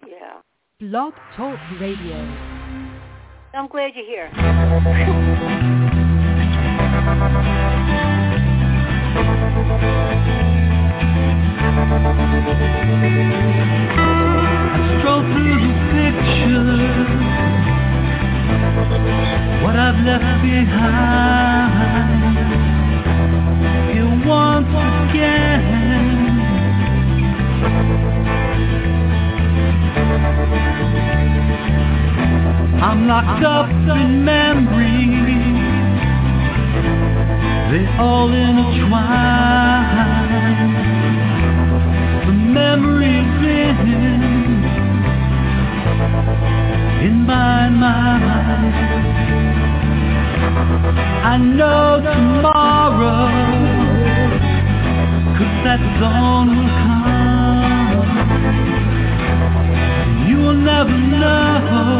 Yeah. Blog Talk Radio. I'm glad you're here. I stroll through the pictures, what I've left behind. Here once again, I'm locked up in memories, they all intertwine. The memories in my mind. I know tomorrow, 'cause that dawn will come. You will never know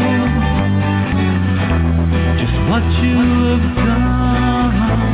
just what you have done.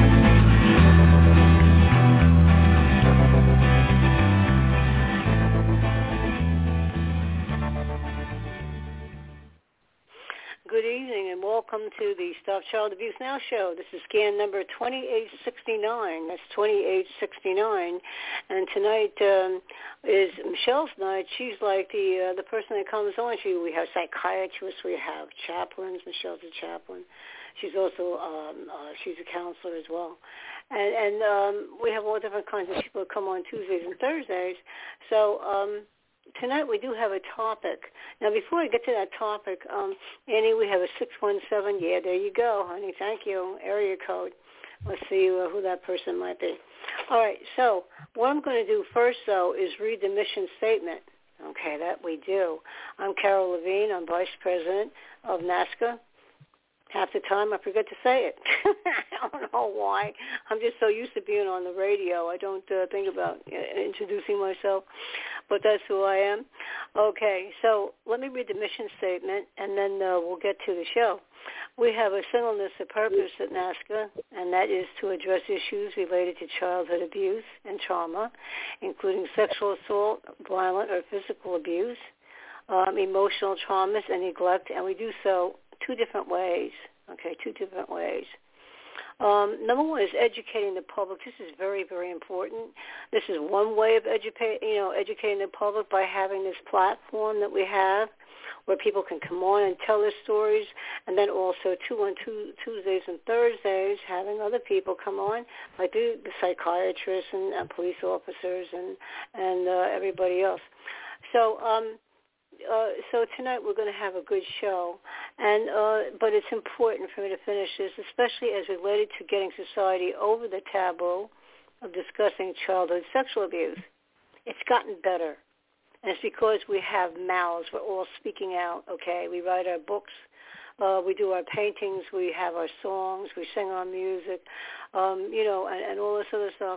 Good evening and welcome to the Stop Child Abuse Now show. This is scan number 2869. That's 2869. And tonight is Michelle's night. She's like the person that comes on. We have psychiatrists. We have chaplains. Michelle's a chaplain. She's also she's a counselor as well. And we have all different kinds of people that come on Tuesdays and Thursdays. So tonight we do have a topic. Now, before I get to that topic, Annie, we have a 617. Yeah, there you go, honey. Thank you. Area code. Let's see who that person might be. All right, so what I'm going to do first, though, is read the mission statement. Okay, that we do. I'm Carol Levine. I'm Vice President of NAASCA. Half the time I forget to say it. I don't know why. I'm just so used to being on the radio. I don't think about introducing myself, but that's who I am. Okay, so let me read the mission statement, and then we'll get to the show. We have a singleness of purpose at NAASCA, and that is to address issues related to childhood abuse and trauma, including sexual assault, violent or physical abuse, emotional traumas, and neglect, and we do so two different ways. Number one is educating the public. This is very, very important. This is one way of educating the public by having this platform that we have where people can come on and tell their stories, and then also Tuesdays and Thursdays having other people come on, like the psychiatrists and police officers and everybody else. So tonight we're going to have a good show, but it's important for me to finish this, especially as related to getting society over the taboo of discussing childhood sexual abuse. It's gotten better, and it's because we have mouths. We're all speaking out, okay? We write our books. We do our paintings. We have our songs. We sing our music, and all this other stuff.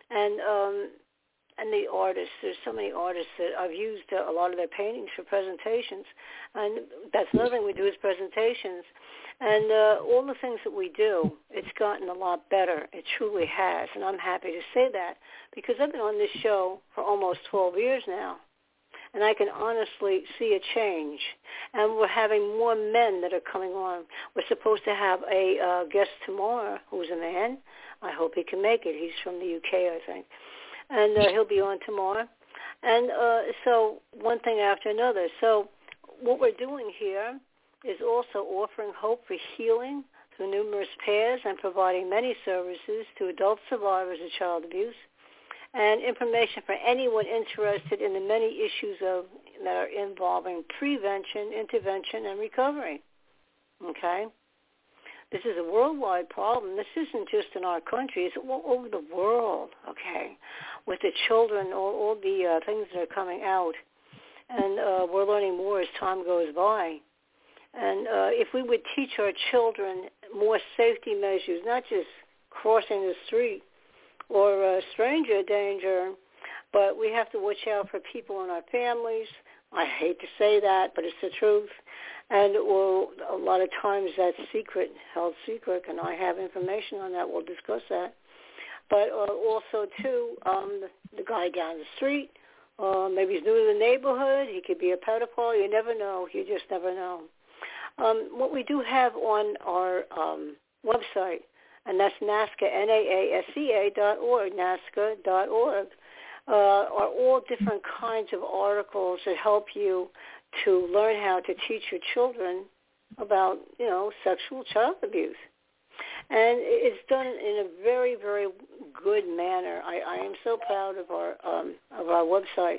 And the artists, there's so many artists that I've used a lot of their paintings for presentations. And that's another thing we do is presentations. And all the things that we do, it's gotten a lot better. It truly has. And I'm happy to say that because I've been on this show for almost 12 years now. And I can honestly see a change. And we're having more men that are coming on. We're supposed to have a guest tomorrow who's a man. I hope he can make it. He's from the UK, I think. And he'll be on tomorrow. And so one thing after another. So what we're doing here is also offering hope for healing through numerous paths and providing many services to adult survivors of child abuse and information for anyone interested in the many issues that are involving prevention, intervention, and recovery. Okay? This is a worldwide problem. This isn't just in our country. It's all over the world, okay, with the children, all the things that are coming out. And we're learning more as time goes by. And if we would teach our children more safety measures, not just crossing the street or stranger danger, but we have to watch out for people in our families. I hate to say that, but it's the truth. And a lot of times that's held secret, and I have information on that. We'll discuss that. But also, too, the guy down the street Maybe he's new to the neighborhood. He could be a pedophile. You never know. You just never know. What we do have on our website, and that's NAASCA, NAASCA.org, NAASCA.org, are all different kinds of articles that help you to learn how to teach your children about, sexual child abuse. And it's done in a very, very good manner. I am so proud of our website.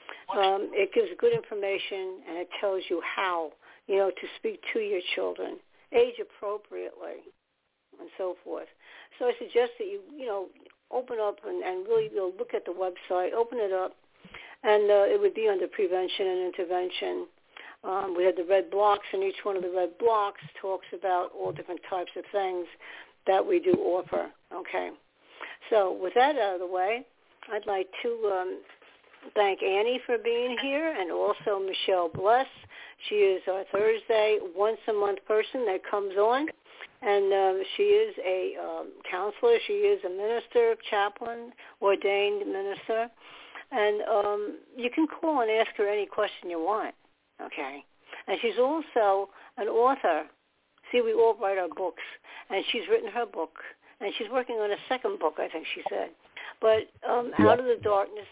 It gives good information, and it tells you how, to speak to your children, age appropriately, and so forth. So I suggest that you, open up and really look at the website, open it up, and it would be under prevention and intervention. We had the red blocks, and each one of the red blocks talks about all different types of things that we do offer, okay? So with that out of the way, I'd like to thank Annie for being here, and also Michelle Bless. She is our Thursday once-a-month person that comes on, and she is a counselor. She is a minister, chaplain, ordained minister, and you can call and ask her any question you want. Okay. And she's also an author. See, we all write our books. And she's written her book. And she's working on a second book, I think she said. But Out of the Darkness,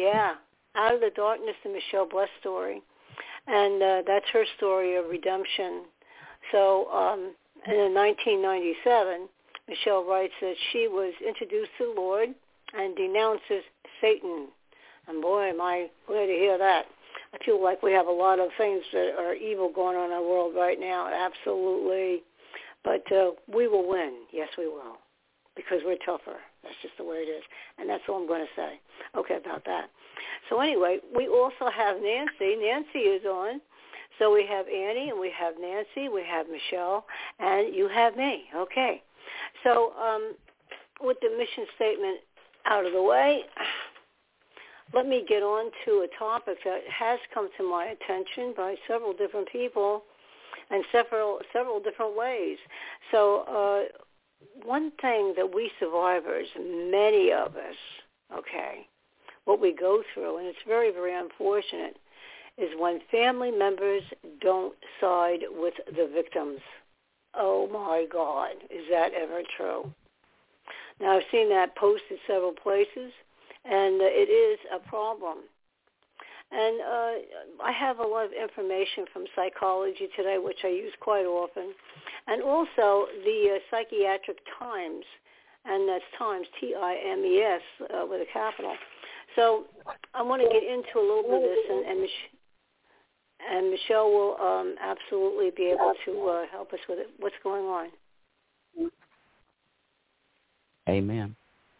Out of the Darkness, the Michelle Bless story. And that's her story of redemption. So in 1997, Michelle writes that she was introduced to the Lord and denounces Satan. And boy, am I glad to hear that. I feel like we have a lot of things that are evil going on in our world right now, absolutely. But we will win. Yes, we will, because we're tougher. That's just the way it is. And that's all I'm going to say, about that. So anyway, we also have Nancy. Nancy is on. So we have Annie, and we have Nancy, we have Michelle, and you have me. Okay. So with the mission statement out of the way, let me get on to a topic that has come to my attention by several different people and several different ways. So one thing that we survivors, many of us, what we go through, and it's very, very unfortunate, is when family members don't side with the victims. Oh, my God, is that ever true? Now, I've seen that posted several places, and it is a problem. And I have a lot of information from Psychology Today, which I use quite often, and also the Psychiatric Times, and that's Times, Times, with a capital. So I want to get into a little bit of this, and Michelle will absolutely be able to help us with it. What's going on? Amen.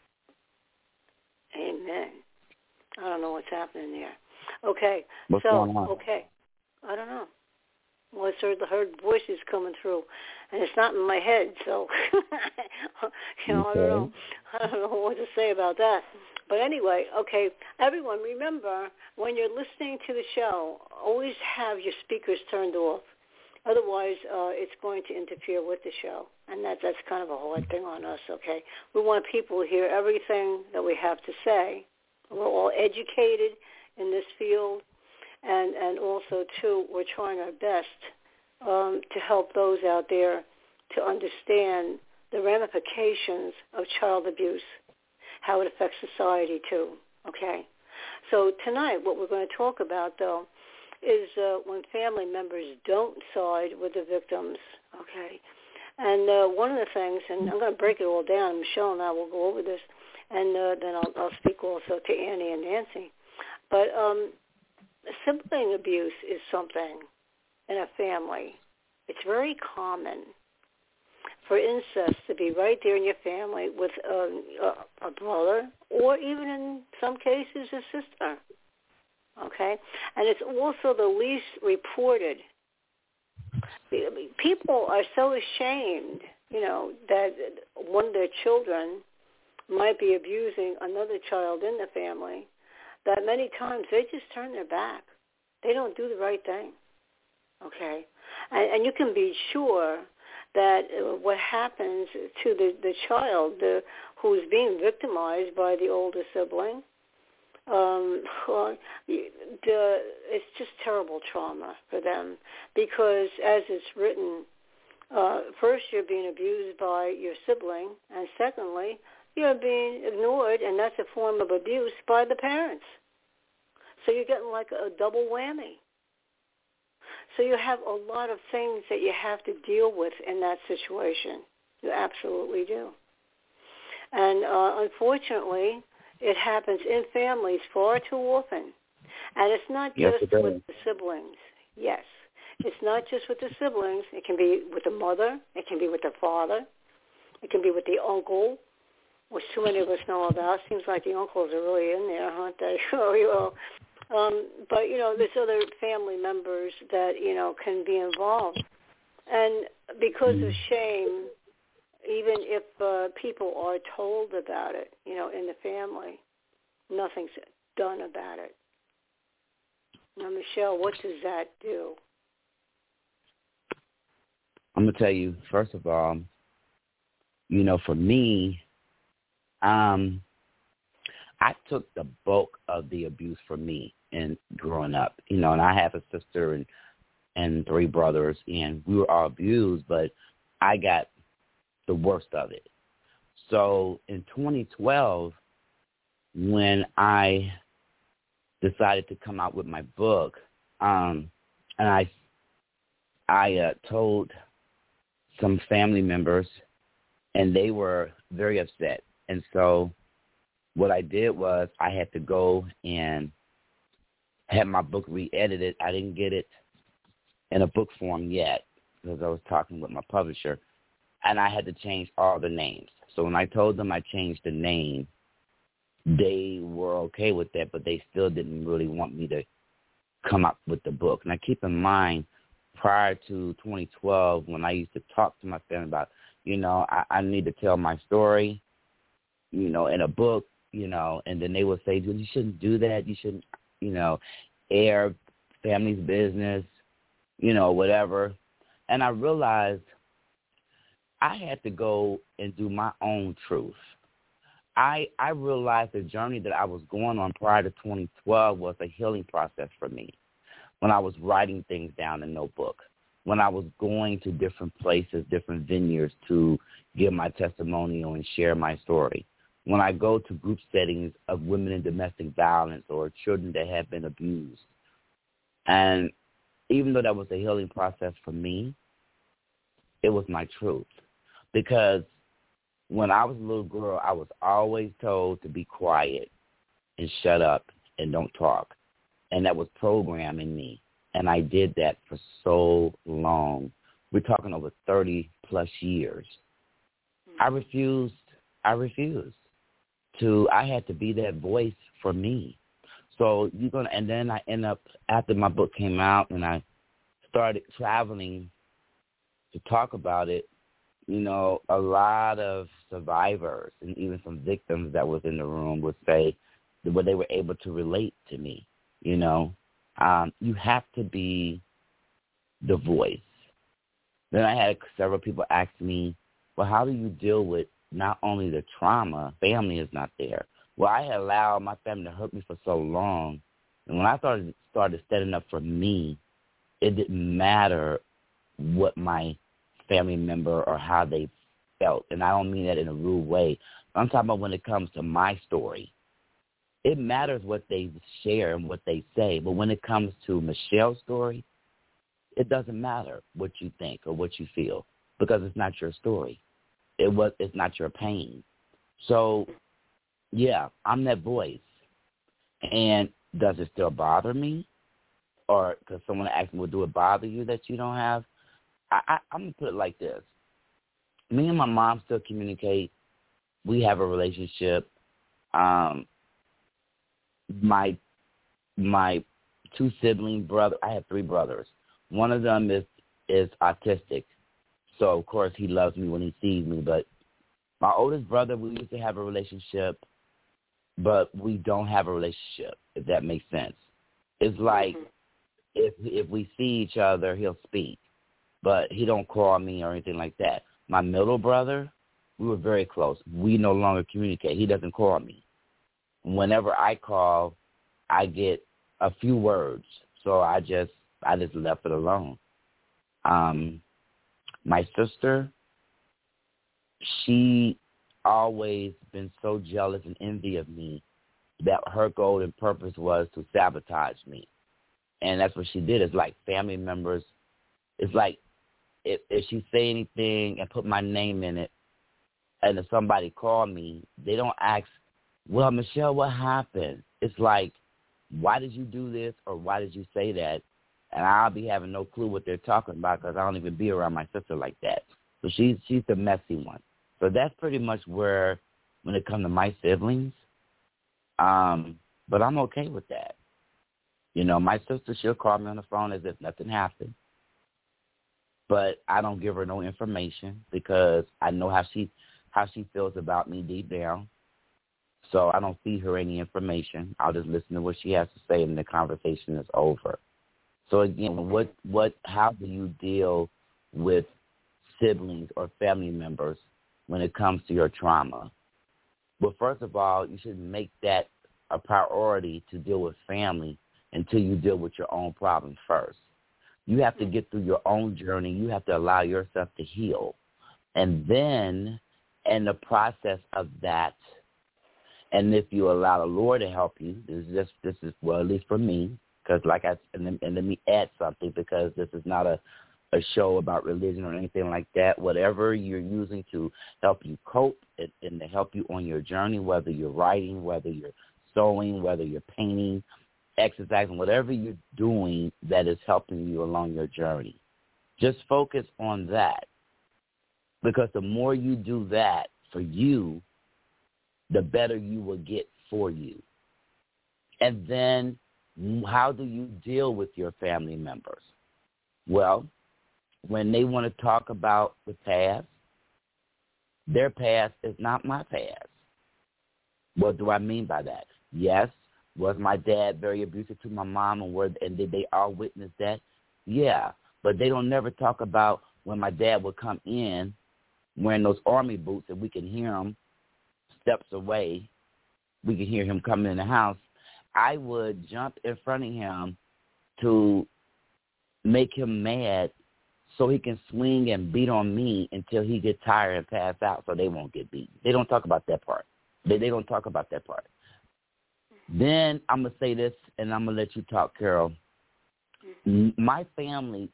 Amen. I don't know what's happening there. Okay. What's going on? Okay. I don't know. Well, I heard voices coming through, and it's not in my head, so, I don't know. I don't know what to say about that. But anyway, everyone, remember, when you're listening to the show, always have your speakers turned off. Otherwise, it's going to interfere with the show, and that's kind of a hard thing on us, okay? We want people to hear everything that we have to say. We're all educated in this field, and also, too, we're trying our best to help those out there to understand the ramifications of child abuse, how it affects society, too, okay? So tonight, what we're going to talk about, though, is when family members don't side with the victims, okay? And one of the things, and I'm going to break it all down, Michelle and I will go over this, and then I'll speak also to Annie and Nancy. But sibling abuse is something in a family. It's very common for incest to be right there in your family with a brother, or even in some cases a sister. Okay? And it's also the least reported. People are so ashamed, that one of their children might be abusing another child in the family, that many times they just turn their back. They don't do the right thing. Okay? And you can be sure that what happens to the child who's being victimized by the older sibling, it's just terrible trauma for them because, as it's written, first you're being abused by your sibling, and secondly, you're being ignored, and that's a form of abuse by the parents. So you're getting like a double whammy. So you have a lot of things that you have to deal with in that situation. You absolutely do. And unfortunately, it happens in families far too often. And it's not just with the siblings. Yes. It's not just with the siblings. It can be with the mother. It can be with the father. It can be with the uncle, which too many of us know about. Seems like the uncles are really in there, aren't they? But, there's other family members that, can be involved. And because of shame, even if people are told about it, in the family, nothing's done about it. Now, Michelle, what does that do? I'm going to tell you, first of all, for me, I took the bulk of the abuse for me in growing up, and I have a sister and 3 brothers, and we were all abused, but I got the worst of it. So in 2012, when I decided to come out with my book, and I told some family members, and they were very upset. And so what I did was I had to go and have my book re-edited. I didn't get it in a book form yet because I was talking with my publisher, and I had to change all the names. So when I told them I changed the name, they were okay with that, but they still didn't really want me to come up with the book. Now, keep in mind, prior to 2012, when I used to talk to my family about, I need to tell my story, in a book, and then they would say, you shouldn't do that. You shouldn't, air family's business, whatever. And I realized I had to go and do my own truth. I realized the journey that I was going on prior to 2012 was a healing process for me. When I was writing things down in a notebook, when I was going to different places, different venues to give my testimonial and share my story, when I go to group settings of women in domestic violence or children that have been abused. And even though that was a healing process for me, it was my truth. Because when I was a little girl, I was always told to be quiet and shut up and don't talk. And that was programmed in me. And I did that for so long. We're talking over 30-plus years. I refused. I had to be that voice for me. So and then I end up, after my book came out and I started traveling to talk about it, a lot of survivors and even some victims that was in the room would say that they were able to relate to me. You have to be the voice. Then I had several people ask me, well, how do you deal with not only the trauma, family is not there. Well, I had allowed my family to hurt me for so long, and when I started standing up for me, it didn't matter what my family member or how they felt, and I don't mean that in a rude way. I'm talking about when it comes to my story. It matters what they share and what they say, but when it comes to Michelle's story, it doesn't matter what you think or what you feel because it's not your story. It's not your pain. So, yeah, I'm that voice. And does it still bother me? Or because someone asked me, well, do it bother you that you don't have? I'm going to put it like this. Me and my mom still communicate. We have a relationship. My 2 sibling brothers, I have 3 brothers. One of them is autistic. So, of course, he loves me when he sees me. But my oldest brother, we used to have a relationship, but we don't have a relationship, if that makes sense. It's like if we see each other, he'll speak, but he don't call me or anything like that. My middle brother, we were very close. We no longer communicate. He doesn't call me. whenever I call, I get a few words. So I just left it alone. My sister, she always been so jealous and envy of me that her goal and purpose was to sabotage me. And that's what she did. It's like family members. It's like if she say anything and put my name in it, and if somebody call me, they don't ask, well, Michelle, what happened? It's like, why did you do this or why did you say that? And I'll be having no clue what they're talking about because I don't even be around my sister like that. So she's the messy one. So that's pretty much where, when it comes to my siblings, but I'm okay with that. You know, my sister, she'll call me on the phone as if nothing happened. But I don't give her no information because I know how she feels about me deep down. So I don't feed her any information. I'll just listen to what she has to say and the conversation is over. So again, how do you deal with siblings or family members when it comes to your trauma? Well, first of all, you should make that a priority to deal with family until you deal with your own problems first. You have to get through your own journey. You have to allow yourself to heal. And then in the process of that, and if you allow the Lord to help you, this is well, at least for me, because and let me add something, because this is not a show about religion or anything like that. Whatever you're using to help you cope and to help you on your journey, whether you're writing, whether you're sewing, whether you're painting, exercising, whatever you're doing that is helping you along your journey, just focus on that. Because the more you do that for you, the better you will get for you. And then how do you deal with your family members? Well, when they want to talk about the past, their past is not my past. What do I mean by that? Yes, was my dad very abusive to my mom, and did they all witness that? Yeah, but they don't never talk about when my dad would come in wearing those army boots and we can hear him steps away. We can hear him coming in the house. I would jump in front of him to make him mad so he can swing and beat on me until he gets tired and pass out so they won't get beat. They don't talk about that part. They don't talk about that part. Then I'm going to say this, and I'm going to let you talk, Carol. My family,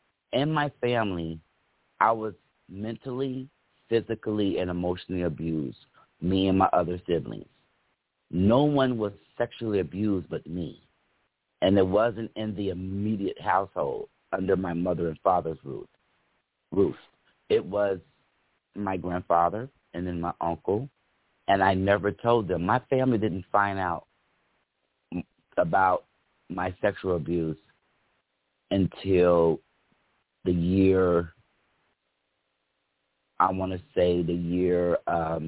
I was mentally, physically, and emotionally abused, me and my other siblings. No one was sexually abused but me. And it wasn't in the immediate household under my mother and father's roof. It was my grandfather and then my uncle, and I never told them. My family didn't find out about my sexual abuse until the year, I want to say the year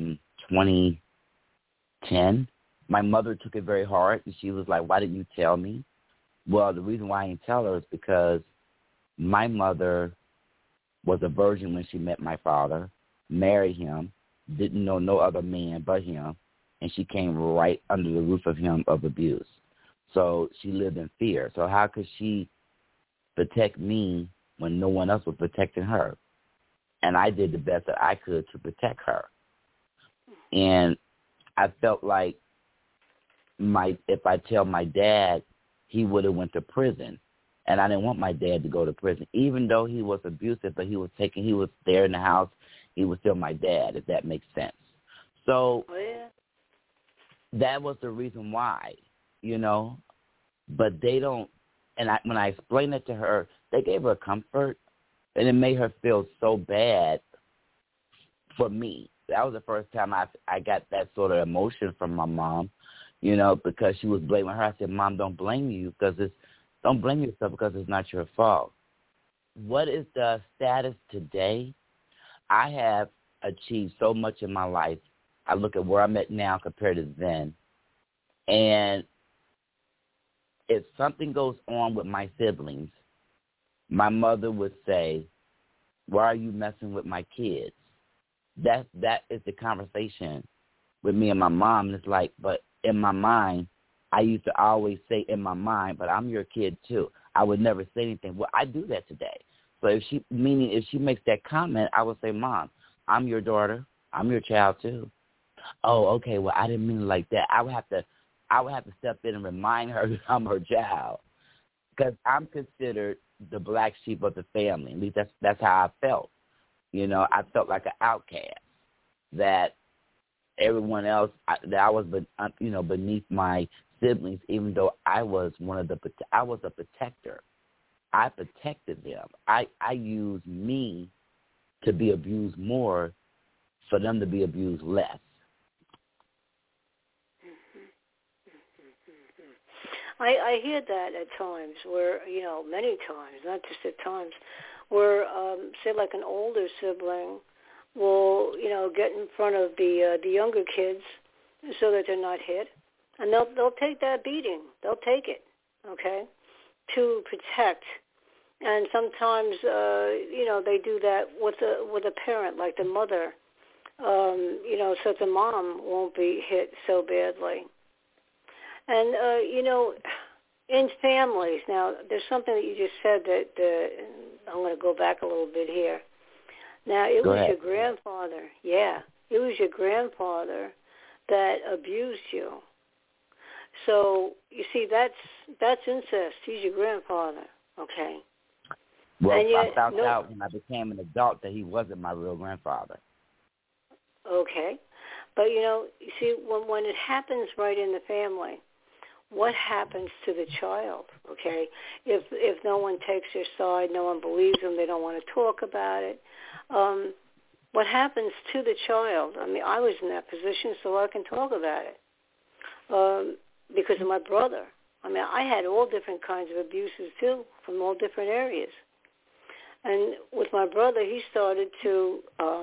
2010. My mother took it very hard, and she was like, why didn't you tell me? Well, the reason why I didn't tell her is because my mother was a virgin when she met my father, married him, didn't know no other man but him, and she came right under the roof of him of abuse. So she lived in fear. So how could she protect me when no one else was protecting her? And I did the best that I could to protect her. And I felt like if I tell my dad, he would have went to prison. And I didn't want my dad to go to prison, even though he was abusive, but he was there in the house. He was still my dad, if that makes sense. So that was the reason why, but they don't. And when I explained it to her, they gave her comfort, and it made her feel so bad for me. That was the first time I got that sort of emotion from my mom, because she was blaming her. I said, Mom, don't blame yourself because it's not your fault. What is the status today? I have achieved so much in my life. I look at where I'm at now compared to then. And if something goes on with my siblings, my mother would say, why are you messing with my kids? That is the conversation with me and my mom. And it's like, but in my mind, I used to always say in my mind, but I'm your kid too. I would never say anything. Well, I do that today. So if she makes that comment, I would say, Mom, I'm your daughter. I'm your child too. Oh, okay. Well, I didn't mean it like that. I would have to step in and remind her that I'm her child, because I'm considered the black sheep of the family. At least that's how I felt. I felt like an outcast, that everyone else, that I was, beneath my siblings, even though I was I was a protector. I protected them. I used me to be abused more for them to be abused less. I hear that at times where, many times, not just at times, where, say like an older sibling will, get in front of the younger kids so that they're not hit. And they'll take that beating. They'll take it, okay, to protect. And sometimes, they do that with a parent, like the mother, so the mom won't be hit so badly. And, in families, now, there's something that you just said that I'm going to go back a little bit here. Now, it was your grandfather. Yeah, it was your grandfather that abused you. So, you see, that's incest. He's your grandfather, okay? Well, I found out when I became an adult that he wasn't my real grandfather. Okay. But, you see, when it happens right in the family, what happens to the child, okay? If no one takes their side, no one believes them, they don't want to talk about it, what happens to the child? I mean, I was in that position, so I can talk about it because of my brother. I mean, I had all different kinds of abuses, too, from all different areas. And with my brother, he started to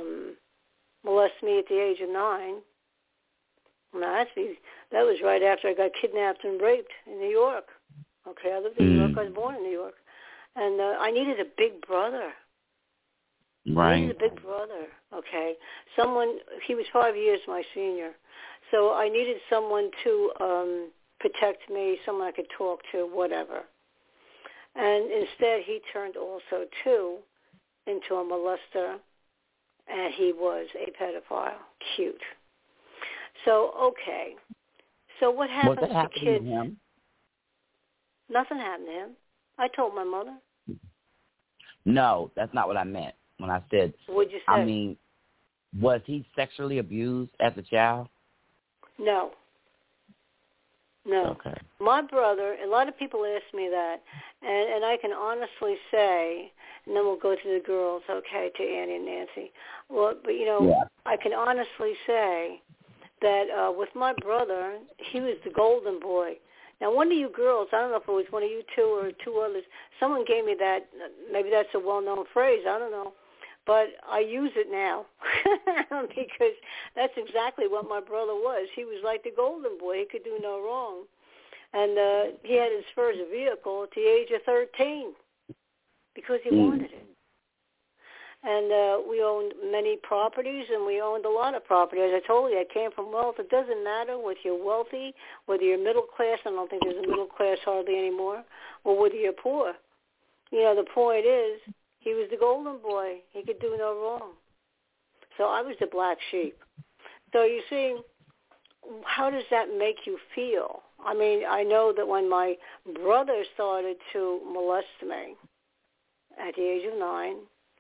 molest me at the age of 9. Now, that was right after I got kidnapped and raped in New York. Okay, I lived in New York. I was born in New York. And I needed a big brother. Right. I needed a big brother, okay? He was 5 years my senior. So I needed someone to protect me, someone I could talk to, whatever. And instead, he turned also, too, into a molester, and he was a pedophile. Cute. So, okay. So what happens to kids? To him? Nothing happened to him. I told my mother. No, that's not what I meant when I said. What'd you say? I mean, was he sexually abused as a child? No. Okay. My brother, a lot of people ask me that, and I can honestly say, and then we'll go to the girls, okay, to Annie and Nancy. Well, but, I can honestly say that with my brother, he was the golden boy. Now, one of you girls, I don't know if it was one of you two or two others, someone gave me that, maybe that's a well-known phrase, I don't know, but I use it now because that's exactly what my brother was. He was like the golden boy. He could do no wrong. And he had his first vehicle at the age of 13 because he wanted it. And we owned many properties, and we owned a lot of property. As I told you, I came from wealth. It doesn't matter whether you're wealthy, whether you're middle class. I don't think there's a middle class hardly anymore, or whether you're poor. The point is, he was the golden boy. He could do no wrong. So I was the black sheep. So you see, how does that make you feel? I mean, I know that when my brother started to molest me at the age of 9,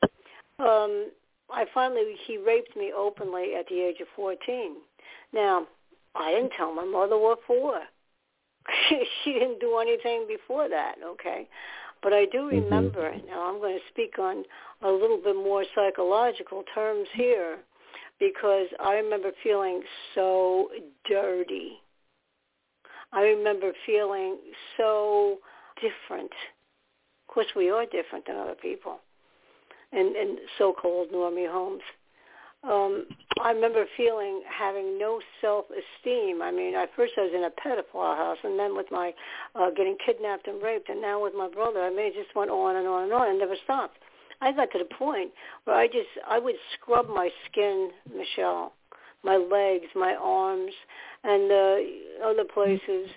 he raped me openly at the age of 14. Now, I didn't tell my mother what for. She didn't do anything before that, okay? But I do remember, now I'm going to speak on a little bit more psychological terms here, because I remember feeling so dirty. I remember feeling so different. Of course, we are different than other people in so-called normie homes. I remember having no self-esteem. I mean, I was in a pedophile house, and then with my getting kidnapped and raped, and now with my brother, I mean, it just went on and on and on and never stopped. I got to the point where I would scrub my skin, Michelle, my legs, my arms, and other places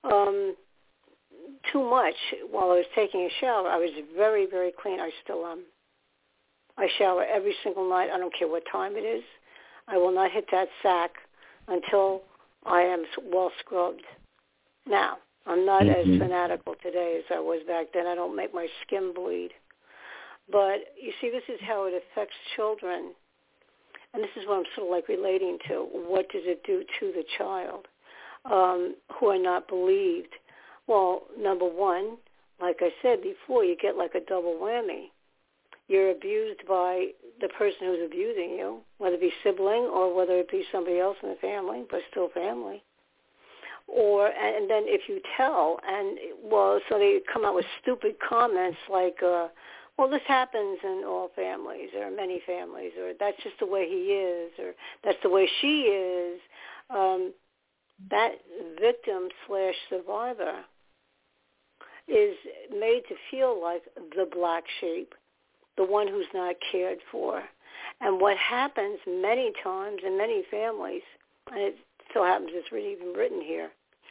too much while I was taking a shower. I was very, very clean. I still am. I shower every single night. I don't care what time it is. I will not hit that sack until I am well scrubbed. Now, I'm not as fanatical today as I was back then. I don't make my skin bleed. But, you see, this is how it affects children. And this is what I'm sort of like relating to. What does it do to the child who are not believed? Well, number one, like I said before, you get like a double whammy. You're abused by the person who's abusing you, whether it be sibling or whether it be somebody else in the family, but still family. Or, and then if you tell, and, well, so they come out with stupid comments like, well, this happens in all families or many families, or that's just the way he is, or that's the way she is. That victim/survivor is made to feel like the black sheep, the one who's not cared for. And what happens many times in many families, and it so happens it's really even written here,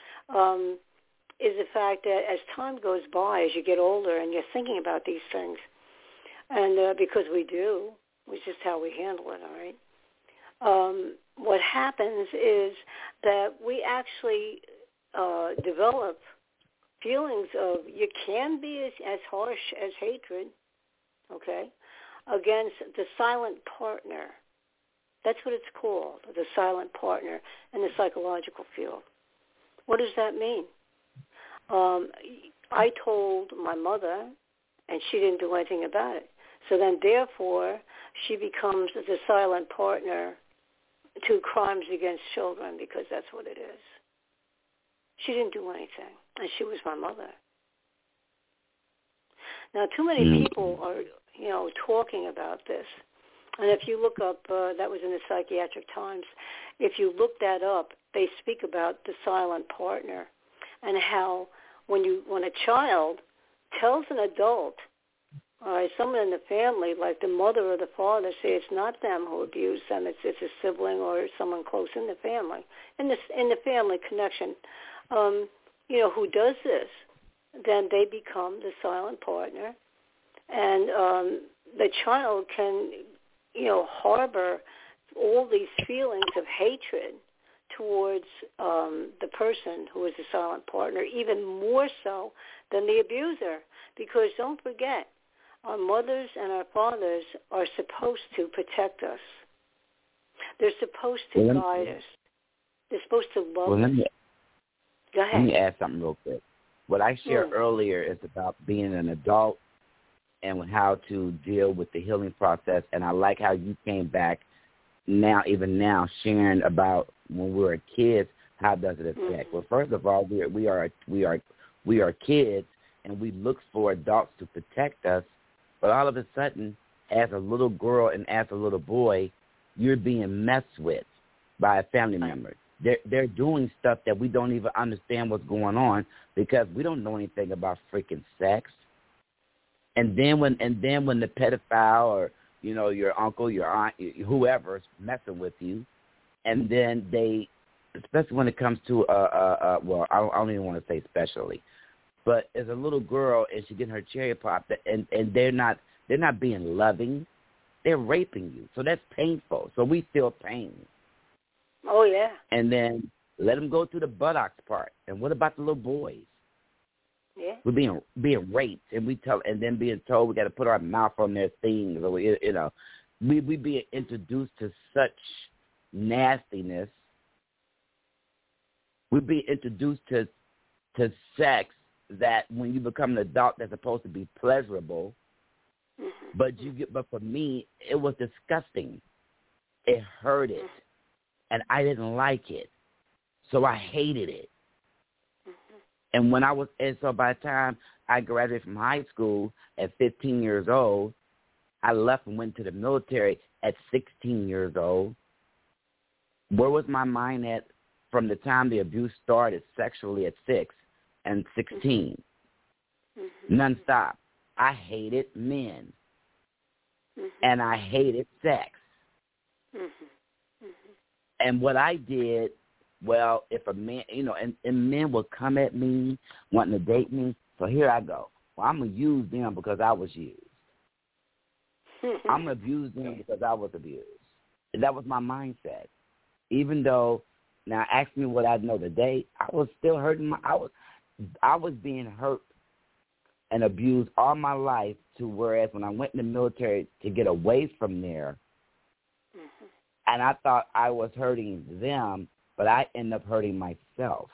is the fact that as time goes by, as you get older and you're thinking about these things, and because we do, it's just how we handle it, all right? What happens is that we actually develop feelings of, you can be as harsh as hatred, okay, against the silent partner. That's what it's called, the silent partner in the psychological field. What does that mean? I told my mother, and she didn't do anything about it. So then, therefore, she becomes the silent partner to crimes against children, because that's what it is. She didn't do anything, and she was my mother. Now, too many people are, talking about this. And if you look up, that was in the Psychiatric Times, if you look that up, they speak about the silent partner and how when a child tells an adult, someone in the family, like the mother or the father, say it's not them who abused them, it's a sibling or someone close in the family, in the family connection, who does this, then they become the silent partner, and the child can, harbor all these feelings of hatred towards the person who is the silent partner, even more so than the abuser, because don't forget, our mothers and our fathers are supposed to protect us. They're supposed to guide us. They're supposed to love us. Go ahead. Let me add something real quick. What I shared earlier is about being an adult and how to deal with the healing process. And I like how you came back even now, sharing about when we were kids, how does it affect? Well, first of all, we are kids, and we look for adults to protect us. But all of a sudden, as a little girl and as a little boy, you're being messed with by a family member. They're doing stuff that we don't even understand what's going on, because we don't know anything about freaking sex. And then when the pedophile or your uncle, your aunt, whoever's messing with you, and then they, especially when it comes to well, I don't even want to say especially, but as a little girl and she getting her cherry popped, and they're not being loving, they're raping you. So that's painful. So we feel pain. Oh yeah. And then let them go through the buttocks part. And what about the little boys? Yeah. We're being raped, and then being told we got to put our mouth on their things, or we being introduced to such nastiness. We're being introduced to sex that when you become an adult, that's supposed to be pleasurable. But for me, it was disgusting. It hurted, and I didn't like it, so I hated it. And so by the time I graduated from high school at 15 years old, I left and went to the military at 16 years old. Where was my mind at from the time the abuse started sexually at 6 and 16? Nonstop. I hated men. And I hated sex. And what I did, well, if a man, and men would come at me wanting to date me, so here I go. Well, I'm going to use them because I was used. I'm going to abuse them because I was abused. And that was my mindset. Even though, now ask me what I know today, I was still hurting. I was being hurt and abused all my life, to whereas when I went in the military to get away from there, and I thought I was hurting them, but I ended up hurting myself.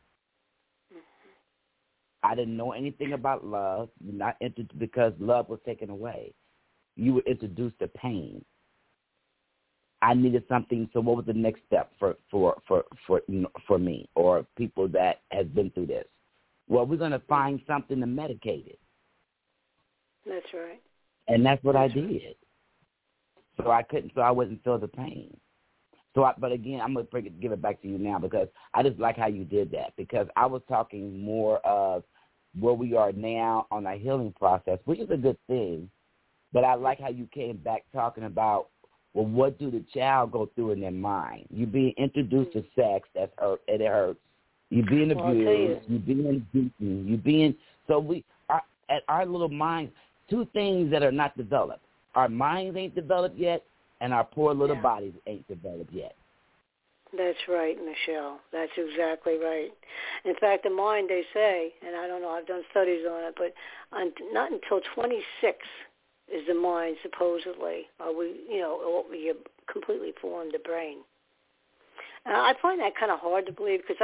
I didn't know anything about love, because love was taken away. You were introduced to pain. I needed something. So what was the next step for me or people that has been through this? Well, we're going to find something to medicate it. That's right. And that's what I did. So I wouldn't feel the pain. But again, I'm going to give it back to you now, because I just like how you did that, because I was talking more of where we are now on our healing process, which is a good thing. But I like how you came back talking about, well, what do the child go through in their mind? You being introduced to sex, it hurts. You being abused, you being beaten, at our little minds, two things that are not developed. Our minds ain't developed yet, and our poor little bodies ain't developed yet. That's right, Michelle. That's exactly right. In fact, the mind, they say, and I don't know, I've done studies on it, but not until 26 is the mind supposedly, we completely formed the brain. I find that kind of hard to believe, because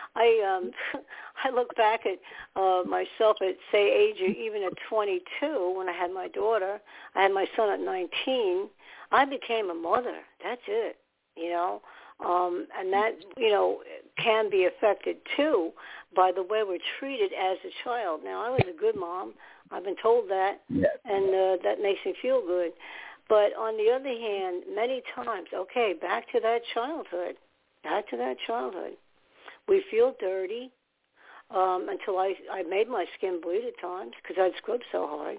I look back at myself at, say, age even at 22 when I had my daughter. I had my son at 19. I became a mother. That's it, and that, can be affected, too, by the way we're treated as a child. Now, I was a good mom. I've been told that, and that makes me feel good. But on the other hand, many times, back to that childhood. We feel dirty until I made my skin bleed at times because I'd scrub so hard,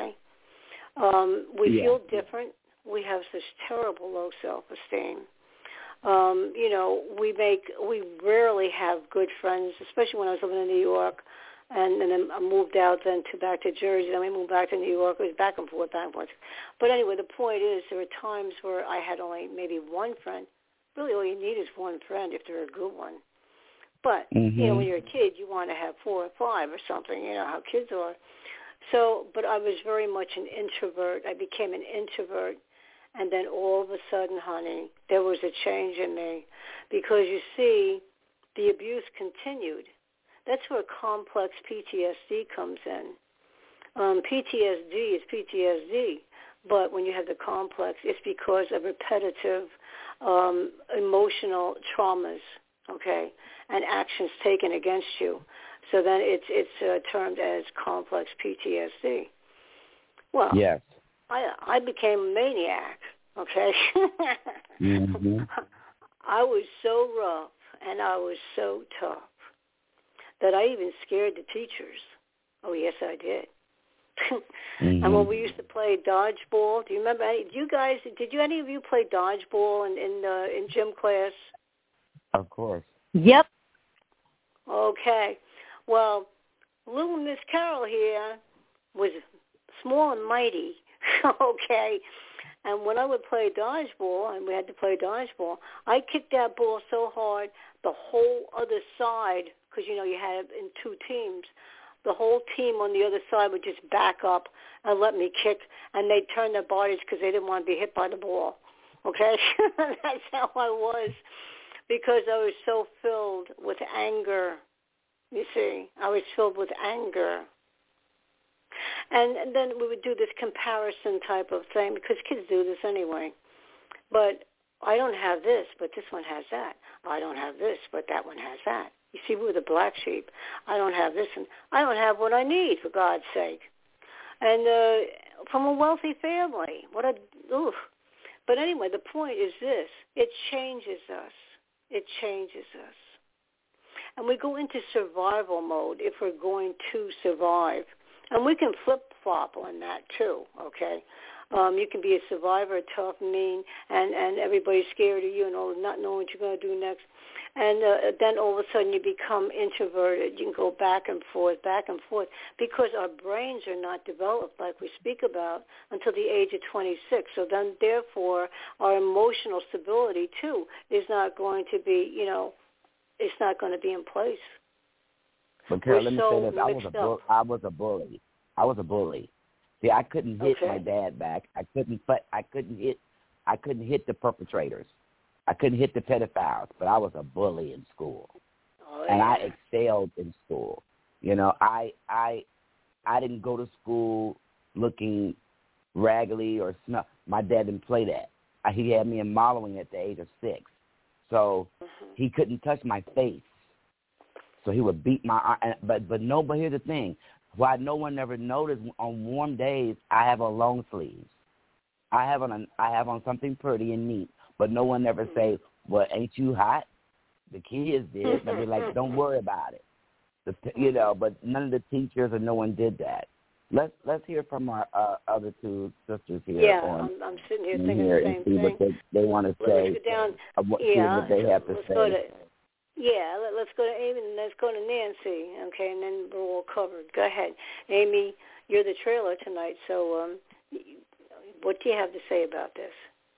We feel different. We have such terrible low self-esteem. We rarely have good friends, especially when I was living in New York. And then I moved out back to Jersey. Then we moved back to New York. It was back and forth. But anyway, the point is there were times where I had only maybe one friend. Really, all you need is one friend if they're a good one. But, when you're a kid, you want to have 4 or 5 or something, how kids are. So, but I was very much an introvert. I became an introvert. And then all of a sudden, honey, there was a change in me. Because, you see, the abuse continued. That's where complex PTSD comes in. PTSD is PTSD, but when you have the complex, it's because of repetitive emotional traumas, and actions taken against you. So then it's termed as complex PTSD. Well, yes. I became a maniac, I was so rough and I was so tough that I even scared the teachers. Oh, yes, I did. And when we used to play dodgeball, do you remember? Did any of you play dodgeball in gym class? Of course. Yep. Okay. Well, little Miss Carol here was small and mighty, And when I would play dodgeball, and we had to play dodgeball, I kicked that ball so hard, the whole other side, because, you had it in 2 teams, the whole team on the other side would just back up and let me kick, and they'd turn their bodies because they didn't want to be hit by the ball. That's how I was, because I was so filled with anger. You see, I was filled with anger. And then we would do this comparison type of thing, because kids do this anyway. But I don't have this, but this one has that. I don't have this, but that one has that. You see, we're the black sheep. I don't have this, and I don't have what I need, for God's sake. And from a wealthy family. But anyway, the point is this. It changes us. It changes us. And we go into survival mode if we're going to survive. And we can flip-flop on that, too, okay? You can be a survivor, tough, mean, and everybody's scared of you and all, not knowing what you're going to do next. And then all of a sudden you become introverted. You can go back and forth, because our brains are not developed like we speak about until the age of 26. So then, therefore, our emotional stability, too, is not going to be, it's not going to be in place. But Carol, let me say this. I was a bully. See, I couldn't hit my dad back. I couldn't hit the perpetrators. I couldn't hit the pedophiles, but I was a bully in school. And I excelled in school. I didn't go to school looking raggedy or snuff. My dad didn't play that. He had me in modeling at the age of 6. So he couldn't touch my face. So he would beat my eye. But here's the thing. Why no one ever noticed, on warm days, I have on long sleeves. I have on something pretty and neat. But no one ever say, well, ain't you hot? The kids did. But they're like, don't worry about it. But none of the teachers or no one did that. Let's hear from our other two sisters here. Yeah, I'm sitting here thinking the same thing. What they want to say. Let's go down. What they have to say. Let's go to Amy and let's go to Nancy, okay, and then we're all covered. Go ahead. Amy, you're the trailer tonight, so what do you have to say about this?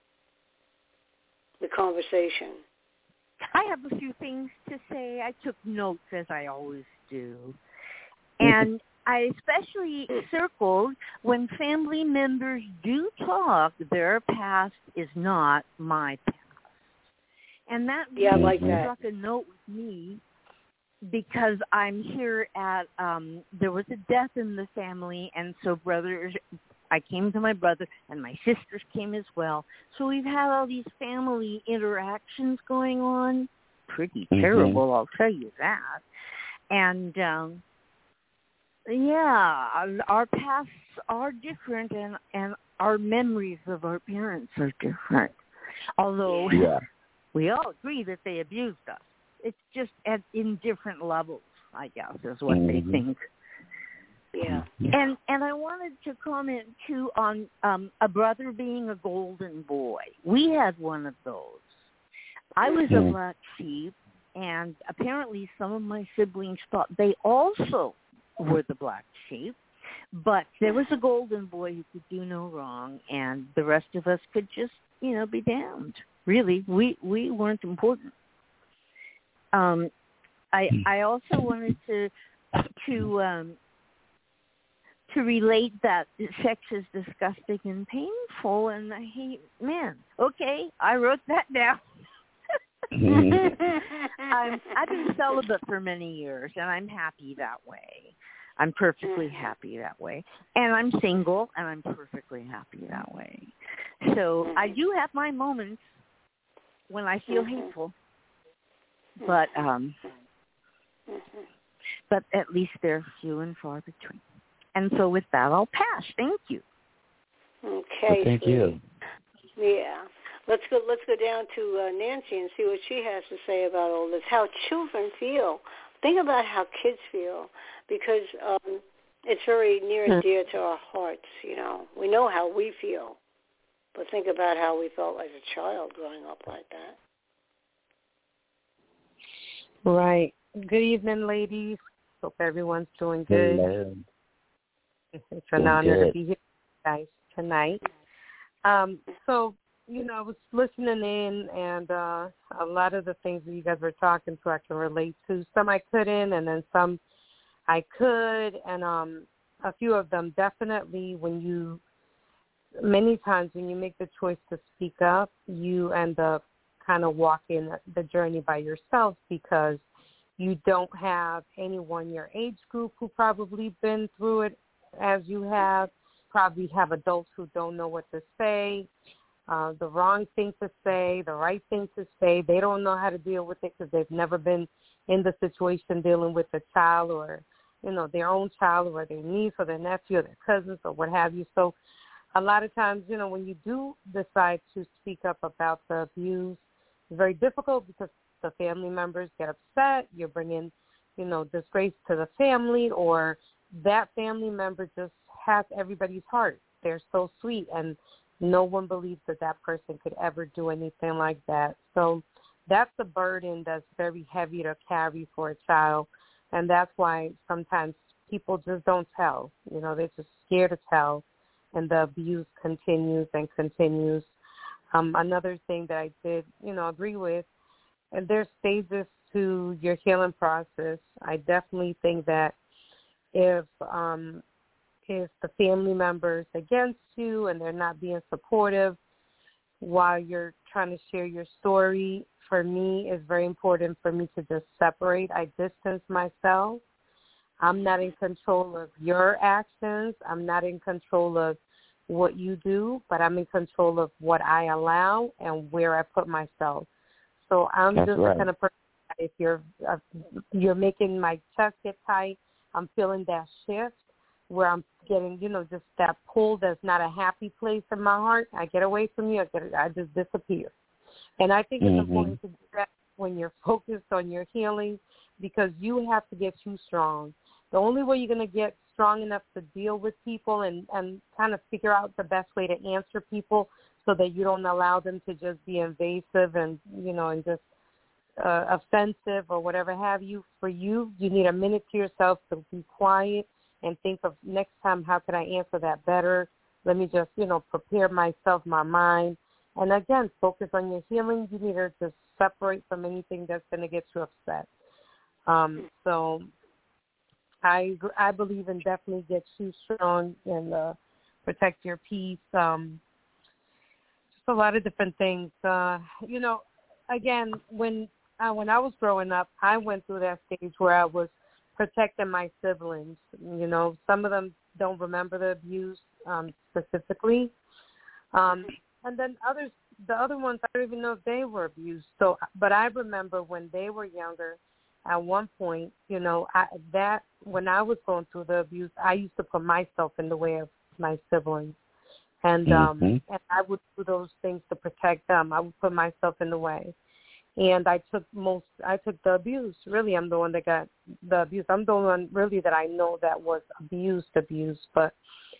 The conversation. I have a few things to say. I took notes, as I always do. And I especially circled when family members do talk, their past is not my past. And that really struck a note with me because I'm here at, there was a death in the family, and so I came to my brother, and my sisters came as well. So we've had all these family interactions going on. Pretty terrible, I'll tell you that. And, our pasts are different, and our memories of our parents are different. Although we all agree that they abused us. It's just in different levels, I guess, is what they think. Yeah. And I wanted to comment, too, on a brother being a golden boy. We had one of those. I was a black sheep, and apparently some of my siblings thought they also were the black sheep. But there was a golden boy who could do no wrong, and the rest of us could just, be damned. Really, we weren't important. I also wanted to relate that sex is disgusting and painful, and I hate men. Okay, I wrote that down. I've been celibate for many years, and I'm happy that way. I'm perfectly happy that way. And I'm single, and I'm perfectly happy that way. So I do have my moments when I feel hateful, but at least they're few and far between. And so with that, I'll pass. Thank you. Okay. Well, thank you. Yeah. Let's go down to Nancy and see what she has to say about all this. How children feel. Think about how kids feel, because it's very near and dear to our hearts. We know how we feel, but think about how we felt as a child growing up like that. Right. Good evening, ladies. Hope everyone's doing good. Hello. It's an honor to be here, guys, tonight. So, I was listening in, and a lot of the things that you guys were talking to I can relate to. Some I couldn't, and then some I could, and a few of them definitely many times when you make the choice to speak up, you end up kind of walking the journey by yourself because you don't have anyone your age group who probably been through it as you have, probably have adults who don't know what to say, the wrong thing to say, the right thing to say. They don't know how to deal with it because they've never been in the situation dealing with a child or, their own child or their niece or their nephew or their cousins or what have you. So a lot of times, when you do decide to speak up about the abuse, it's very difficult because the family members get upset. You're bringing, disgrace to the family, or that family member just has everybody's heart. They're so sweet, and no one believes that that person could ever do anything like that. So that's a burden that's very heavy to carry for a child, and that's why sometimes people just don't tell. You know, they're just scared to tell, and the abuse continues and continues. Another thing that I did, agree with, and there's stages to your healing process. I definitely think that if the family member is against you and they're not being supportive while you're trying to share your story, for me, it's very important for me to just separate. I distance myself. I'm not in control of your actions. I'm not in control of what you do, but I'm in control of what I allow and where I put myself. So I'm That's just right. the kind of person that if you're making my chest get tight, I'm feeling that shift where I'm getting, just that pull that's not a happy place in my heart. I get away from you. I just disappear. And I think it's important to do that when you're focused on your healing, because you have to get you strong. The only way you're going to get strong enough to deal with people and kind of figure out the best way to answer people so that you don't allow them to just be invasive and, and just offensive or whatever have you. For you, you need a minute to yourself to be quiet and think of next time, how can I answer that better? Let me just, prepare myself, my mind. And again, focus on your healing. You need to just separate from anything that's going to get you upset. So I believe in definitely get you strong and protect your peace. Just a lot of different things. Again, when I was growing up, I went through that stage where I was protecting my siblings. Some of them don't remember the abuse specifically. And then the other ones, I don't even know if they were abused. So, but I remember when they were younger, at one point, when I was going through the abuse, I used to put myself in the way of my siblings. And and I would do those things to protect them. I would put myself in the way. And I took the abuse. Really, I'm the one that got the abuse. I'm the one really that I know that was abused. But,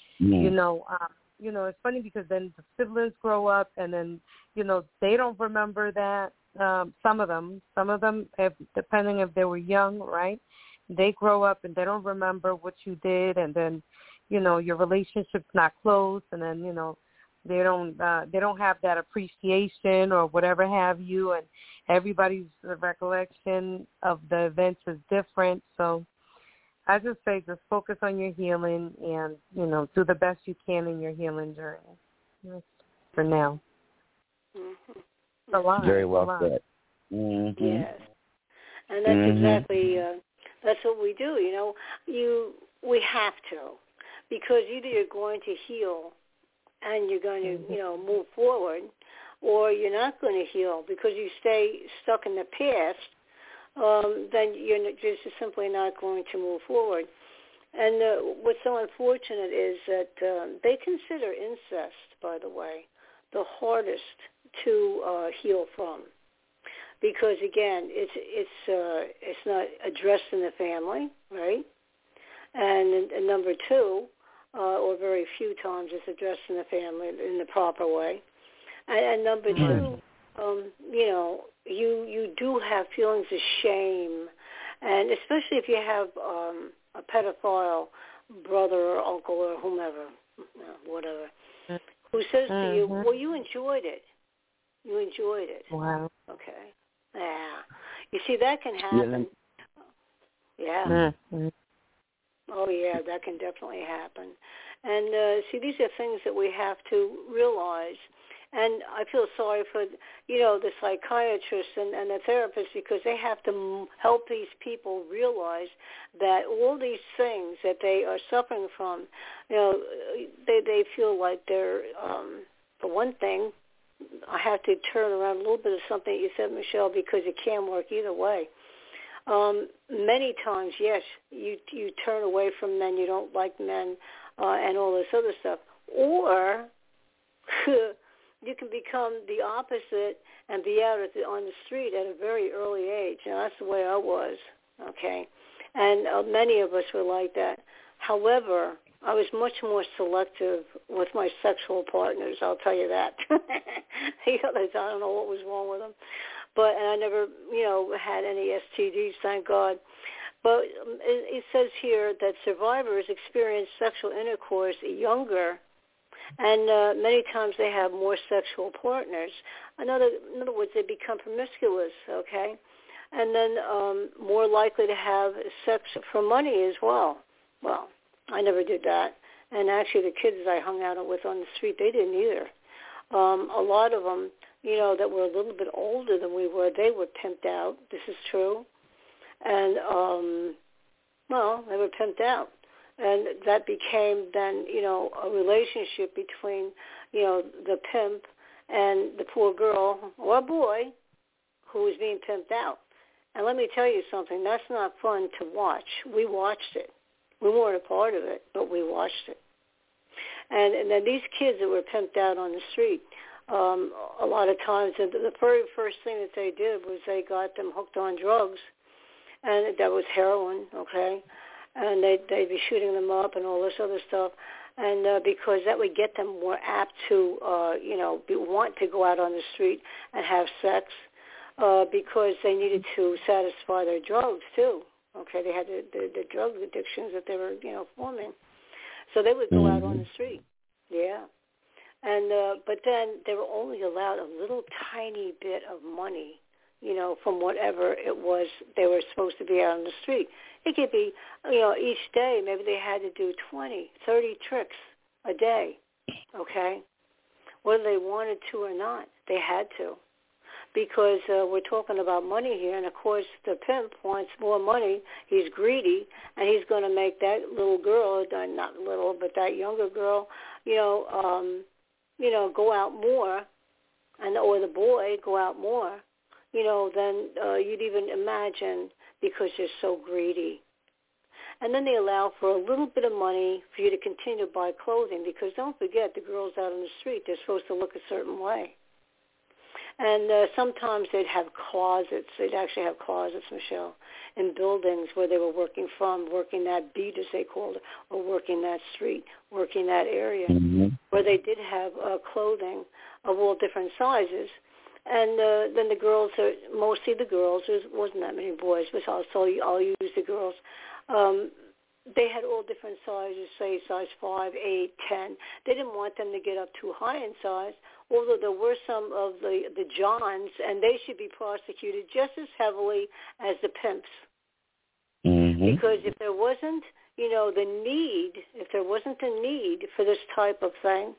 it's funny because then the siblings grow up and then, they don't remember that. Some of them, depending if they were young, right, they grow up and they don't remember what you did. And then, your relationship's not close. And then, they don't have that appreciation or whatever have you. And everybody's recollection of the events is different. So I just say just focus on your healing and, do the best you can in your healing journey for now. Mm-hmm. A lot. Very well said. Mm-hmm. Yes. And that's exactly, that's what we do, we have to, because either you're going to heal and you're going to, move forward, or you're not going to heal because you stay stuck in the past, then you're just simply not going to move forward. And what's so unfortunate is that they consider incest, by the way, the hardest to heal from, because again, it's not addressed in the family, right? And number two, or very few times it's addressed in the family in the proper way. And number two, you do have feelings of shame, and especially if you have a pedophile brother or uncle or whomever, whatever, who says to you, well, you enjoyed it. You enjoyed it. Wow. Okay. Yeah. You see, that can happen. Yeah. Oh, yeah, that can definitely happen. And, see, these are things that we have to realize. And I feel sorry for, the psychiatrists and the therapists, because they have to help these people realize that all these things that they are suffering from, they feel like they're, for one thing, I have to turn around a little bit of something you said, Michelle, because it can work either way. Many times, yes, you turn away from men, you don't like men, and all this other stuff. Or you can become the opposite and be out on the street at a very early age. Now, that's the way I was, okay? And many of us were like that. However, I was much more selective with my sexual partners, I'll tell you that. The others, I don't know what was wrong with them. And I never, had any STDs, thank God. But it says here that survivors experience sexual intercourse younger, and many times they have more sexual partners. In other words, they become promiscuous, okay? And then more likely to have sex for money as well. Well, I never did that. And actually the kids I hung out with on the street, they didn't either. A lot of them, that were a little bit older than we were, they were pimped out. This is true. And, they were pimped out. And that became then, a relationship between, the pimp and the poor girl or boy who was being pimped out. And let me tell you something, that's not fun to watch. We watched it. We weren't a part of it, but we watched it. And then these kids that were pimped out on the street, a lot of times the very first thing that they did was they got them hooked on drugs, and that was heroin, okay? And they'd be shooting them up and all this other stuff, and because that would get them more apt to, want to go out on the street and have sex, because they needed to satisfy their drugs too. Okay, they had the drug addictions that they were, forming. So they would go out on the street. Yeah. And but then they were only allowed a little tiny bit of money, from whatever it was they were supposed to be out on the street. It could be, each day maybe they had to do 20, 30 tricks a day, okay? Whether they wanted to or not, they had to. Because we're talking about money here, and of course the pimp wants more money. He's greedy, and he's going to make that little girl, not little, but that younger girl, go out more, or the boy go out more, than you'd even imagine, because they're so greedy. And then they allow for a little bit of money for you to continue to buy clothing, because don't forget, the girls out on the street, they're supposed to look a certain way. And sometimes they'd have closets. They'd actually have closets, Michelle, in buildings where they were working that beat, as they called it, or working that street, working that area, where they did have clothing of all different sizes. And then the girls, mostly the girls, there wasn't that many boys, but I'll use the girls. They had all different sizes, say size 5, 8, 10. They didn't want them to get up too high in size, although there were some of the Johns, and they should be prosecuted just as heavily as the pimps. Because if there wasn't, if there wasn't the need for this type of thing,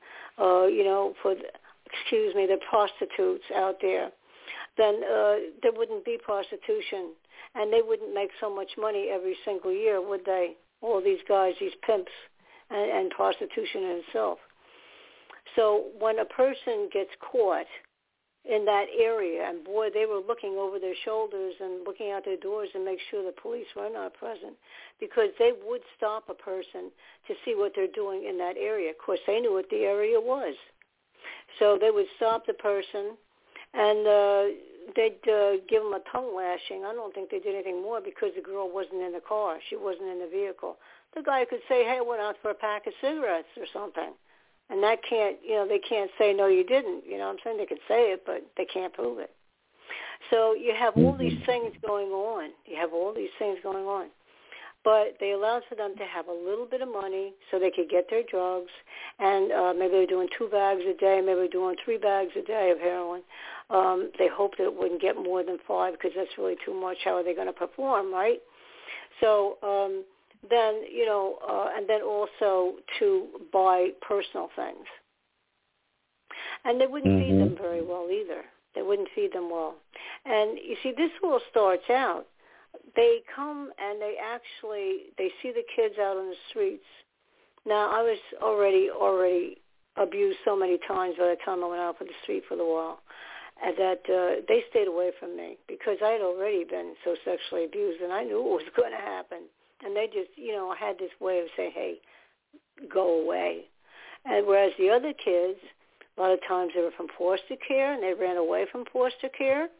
the prostitutes out there, then there wouldn't be prostitution, and they wouldn't make so much money every single year, would they? All these guys, these pimps, and prostitution in itself. So when a person gets caught in that area, and boy, they were looking over their shoulders and looking out their doors to make sure the police were not present, because they would stop a person to see what they're doing in that area. Of course, they knew what the area was. So they would stop the person, and they'd give them a tongue lashing. I don't think they did anything more, because the girl wasn't in the car. She wasn't in the vehicle. The guy could say, hey, I went out for a pack of cigarettes or something. And that can't, they can't say, no, you didn't. You know what I'm saying? They could say it, but they can't prove it. So you have all these things going on. But they allowed for them to have a little bit of money so they could get their drugs. And maybe they were doing 2 bags a day, maybe they were doing 3 bags a day of heroin. They hoped that it wouldn't get more than 5, because that's really too much. How are they going to perform, right? So then, and then also to buy personal things. And they wouldn't feed them very well either. They wouldn't feed them well. And you see, this all starts out. They come and they see the kids out on the streets. Now, I was already abused so many times by the time I went out for the street for a while, and that they stayed away from me, because I had already been so sexually abused, and I knew it was going to happen. And they just, had this way of saying, hey, go away. And whereas the other kids, a lot of times they were from foster care, and they ran away from foster care.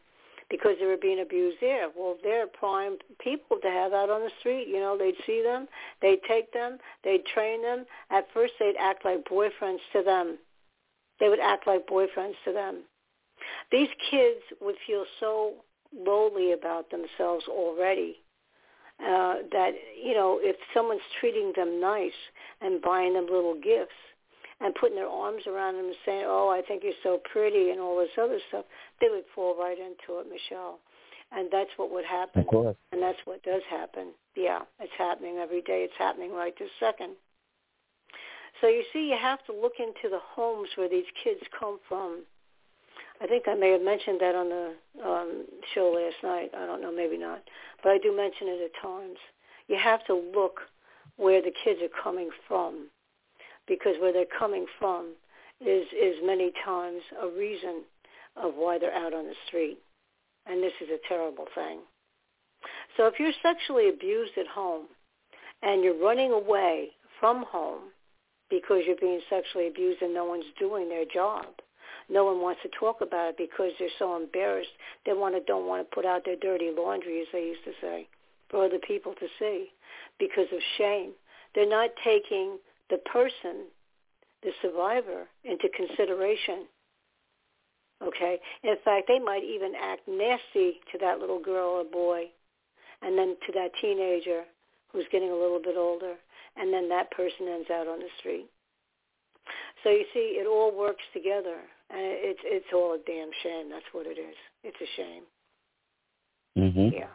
because they were being abused there. Well, they're prime people to have out on the street. You know, they'd see them, they'd take them, they'd train them. At first, they'd act like boyfriends to them. They would act like boyfriends to them. These kids would feel so lowly about themselves already that, you know, if someone's treating them nice and buying them little gifts and putting their arms around them and saying, oh, I think you're so pretty and all this other stuff, they would fall right into it, Michelle. And that's what would happen. Of course. And that's what does happen. Yeah, it's happening every day. It's happening right this second. So you see, you have to look into the homes where these kids come from. I think I may have mentioned that on the show last night. I don't know, maybe not. But I do mention it at times. You have to look where the kids are coming from, because where they're coming from is many times a reason of why they're out on the street. And this is a terrible thing. So if you're sexually abused at home and you're running away from home because you're being sexually abused and no one's doing their job, no one wants to talk about it because they're so embarrassed. They don't want to put out their dirty laundry, as they used to say, for other people to see because of shame. They're not taking the person, the survivor, into consideration. Okay? In fact, they might even act nasty to that little girl or boy, and then to that teenager who's getting a little bit older, and then that person ends out on the street. So you see, it all works together, and it's all a damn shame. That's what it is. It's a shame. Mm-hmm. Yeah.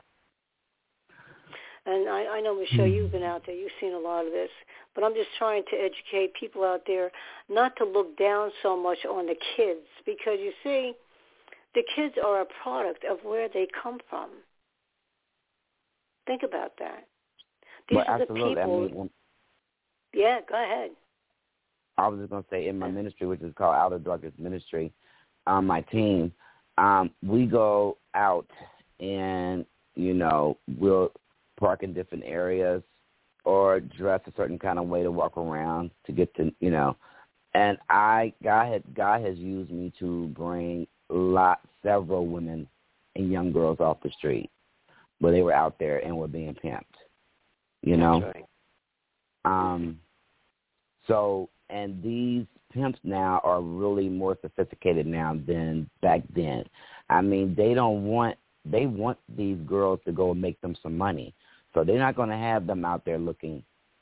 And I know, Michelle, you've been out there. You've seen a lot of this. But I'm just trying to educate people out there not to look down so much on the kids, because, you see, the kids are a product of where they come from. Think about that. These are the people. Yeah, go ahead. I was just going to say, in my ministry, which is called Out of Darkness Ministry, my team, we go out and, you know, we'll park in different areas or dress a certain kind of way to walk around to get to, you know. And God has used me to bring several women and young girls off the street where they were out there and were being pimped, you know. That's right. So, and these pimps now are really more sophisticated now than back then. I mean, they want these girls to go and make them some money. So they're not going to have them out there looking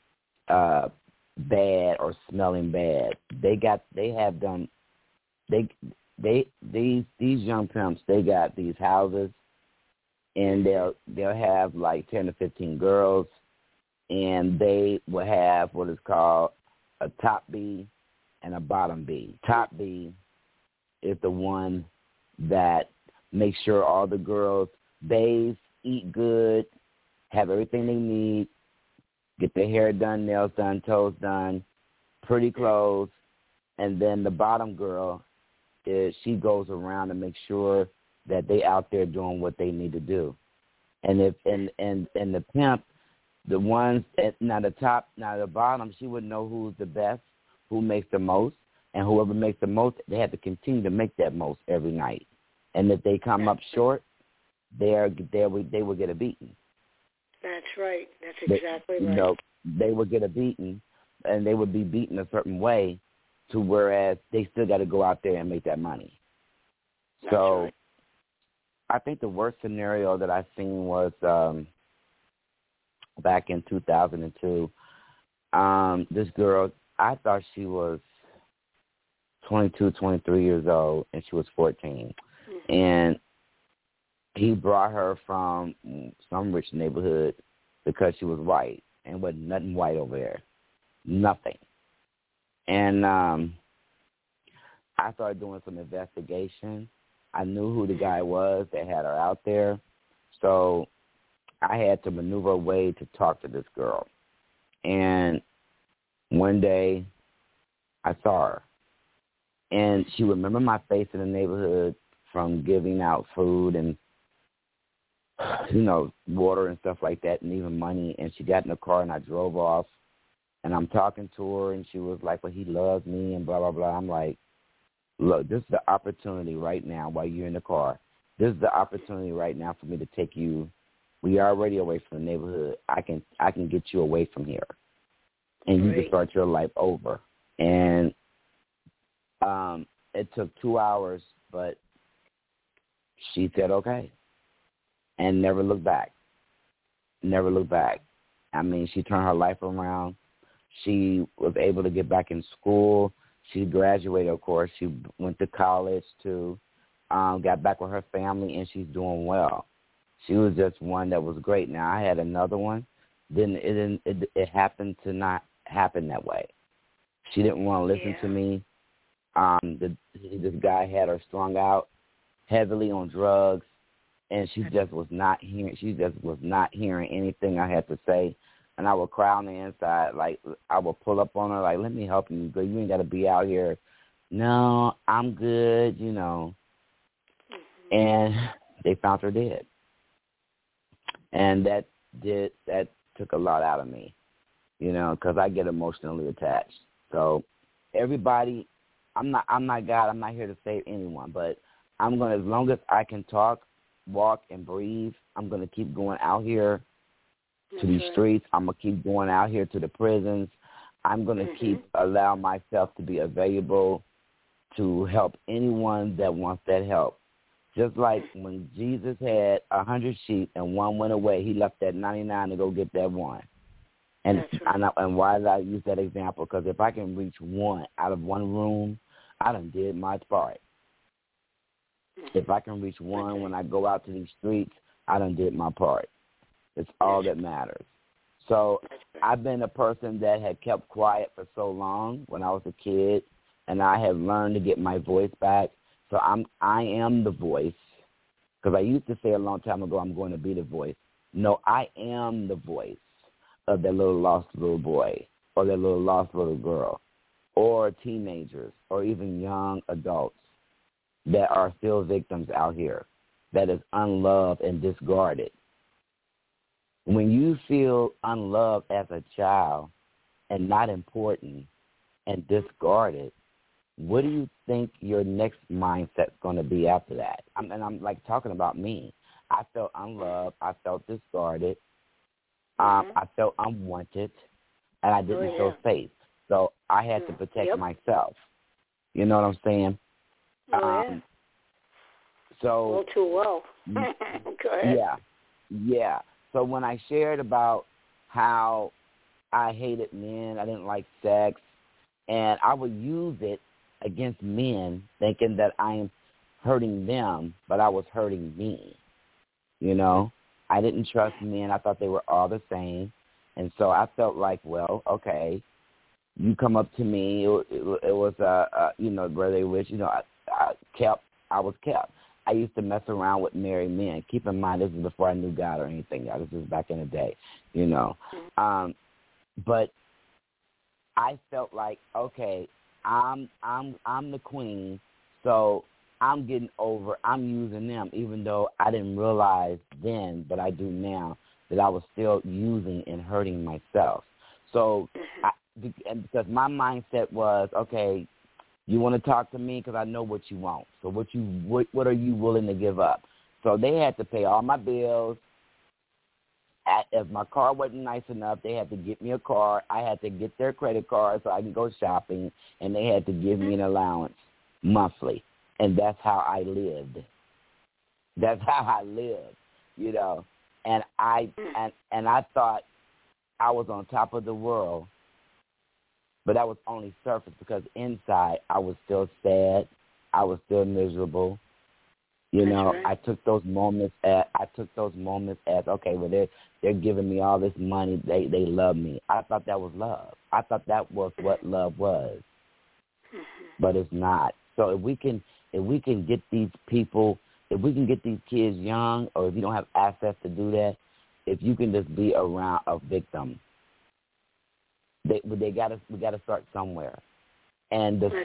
bad or smelling bad. These young pimps, they got these houses, and they'll have like 10 to 15 girls, and they will have what is called a top B and a bottom B. Top B is the one that makes sure all the girls bathe, eat good, have everything they need, get their hair done, nails done, toes done, pretty clothes, and then the bottom girl she goes around and makes sure that they out there doing what they need to do. And the pimp, the ones now the bottom, she would know who's the best, who makes the most, and whoever makes the most, they have to continue to make that most every night. And if they come up short, they will get a beating. That's right. That's exactly right. You know, they will get a beating, and they would be beaten a certain way, to whereas they still got to go out there and make that money. That's so, right. I think the worst scenario that I've seen was back in 2002. This girl, I thought she was 22, 23 years old, and she was 14. Mm-hmm. And he brought her from some rich neighborhood because she was white, and wasn't nothing white over there. Nothing. And I started doing some investigation. I knew who the guy was that had her out there. So I had to maneuver a way to talk to this girl. And one day I saw her. And she remembered my face in the neighborhood from giving out food and, you know, water and stuff like that, and even money. And she got in the car, and I drove off. And I'm talking to her, and she was like, well, he loves me and blah, blah, blah. I'm like, look, this is the opportunity right now while you're in the car. this is the opportunity right now for me to take you. We are already away from the neighborhood. I can get you away from here, and you can start your life over. And it took 2 hours, but she said okay, and never looked back. Never looked back. I mean, she turned her life around. She was able to get back in school. She graduated, of course. She went to college too. Got back with her family, and she's doing well. She was just one that was great. Now I had another one. It happened to not happen that way. She didn't want to listen to me. This guy had her strung out heavily on drugs, and she just was not hearing. She just was not hearing anything I had to say. And I would cry on the inside, like I would pull up on her, like, "Let me help you. You ain't got to be out here." "No, I'm good," you know. And they found her dead. And that took a lot out of me, you know, because I get emotionally attached. So everybody, I'm not God. I'm not here to save anyone, but I'm going to, as long as I can talk, walk, and breathe, I'm going to keep going out here to these streets. I'm going to keep going out here to the prisons. I'm going to keep allow myself to be available to help anyone that wants that help. Just like when Jesus had 100 sheep and one went away, he left that 99 to go get that one. And and why did I use that example? Because if I can reach one out of one room, I done did my part. If I can reach one when I go out to these streets, I done did my part. It's all that matters. So I've been a person that had kept quiet for so long when I was a kid, and I have learned to get my voice back. So I am the voice, because I used to say a long time ago I'm going to be the voice. No, I am the voice of that little lost little boy or that little lost little girl or teenagers or even young adults that are still victims out here, that is unloved and discarded. When you feel unloved as a child and not important and discarded, what do you think your next mindset's going to be after that? I'm like talking about me. I felt unloved. I felt discarded. I felt unwanted, and I didn't feel safe. So I had to protect myself. You know what I'm saying? So all too well. Go ahead. Yeah. So when I shared about how I hated men, I didn't like sex, and I would use it against men, thinking that I am hurting them, but I was hurting me. You know, I didn't trust men. I thought they were all the same, and so I felt like, well, okay, you come up to me. It was you know, brother, which, you know, I was kept. I used to mess around with married men. Keep in mind, this is before I knew God or anything. This was back in the day, you know. But I felt like, okay, I'm the queen, so I'm getting over. I'm using them, even though I didn't realize then, but I do now, that I was still using and hurting myself. So, because my mindset was, okay, you want to talk to me because I know what you want. So what are you willing to give up? So they had to pay all my bills. If my car wasn't nice enough, they had to get me a car. I had to get their credit card so I can go shopping, and they had to give me an allowance monthly. And that's how I lived. That's how I lived, you know. And I thought I was on top of the world, but that was only surface, because inside I was still sad. I was still miserable. You know, I took those moments as okay, well they're giving me all this money. They love me. I thought that was love. I thought that was what love was, but it's not. So if we can get these people, if we can get these kids young, or if you don't have access to do that, if you can just be around a victim, we got to start somewhere, and the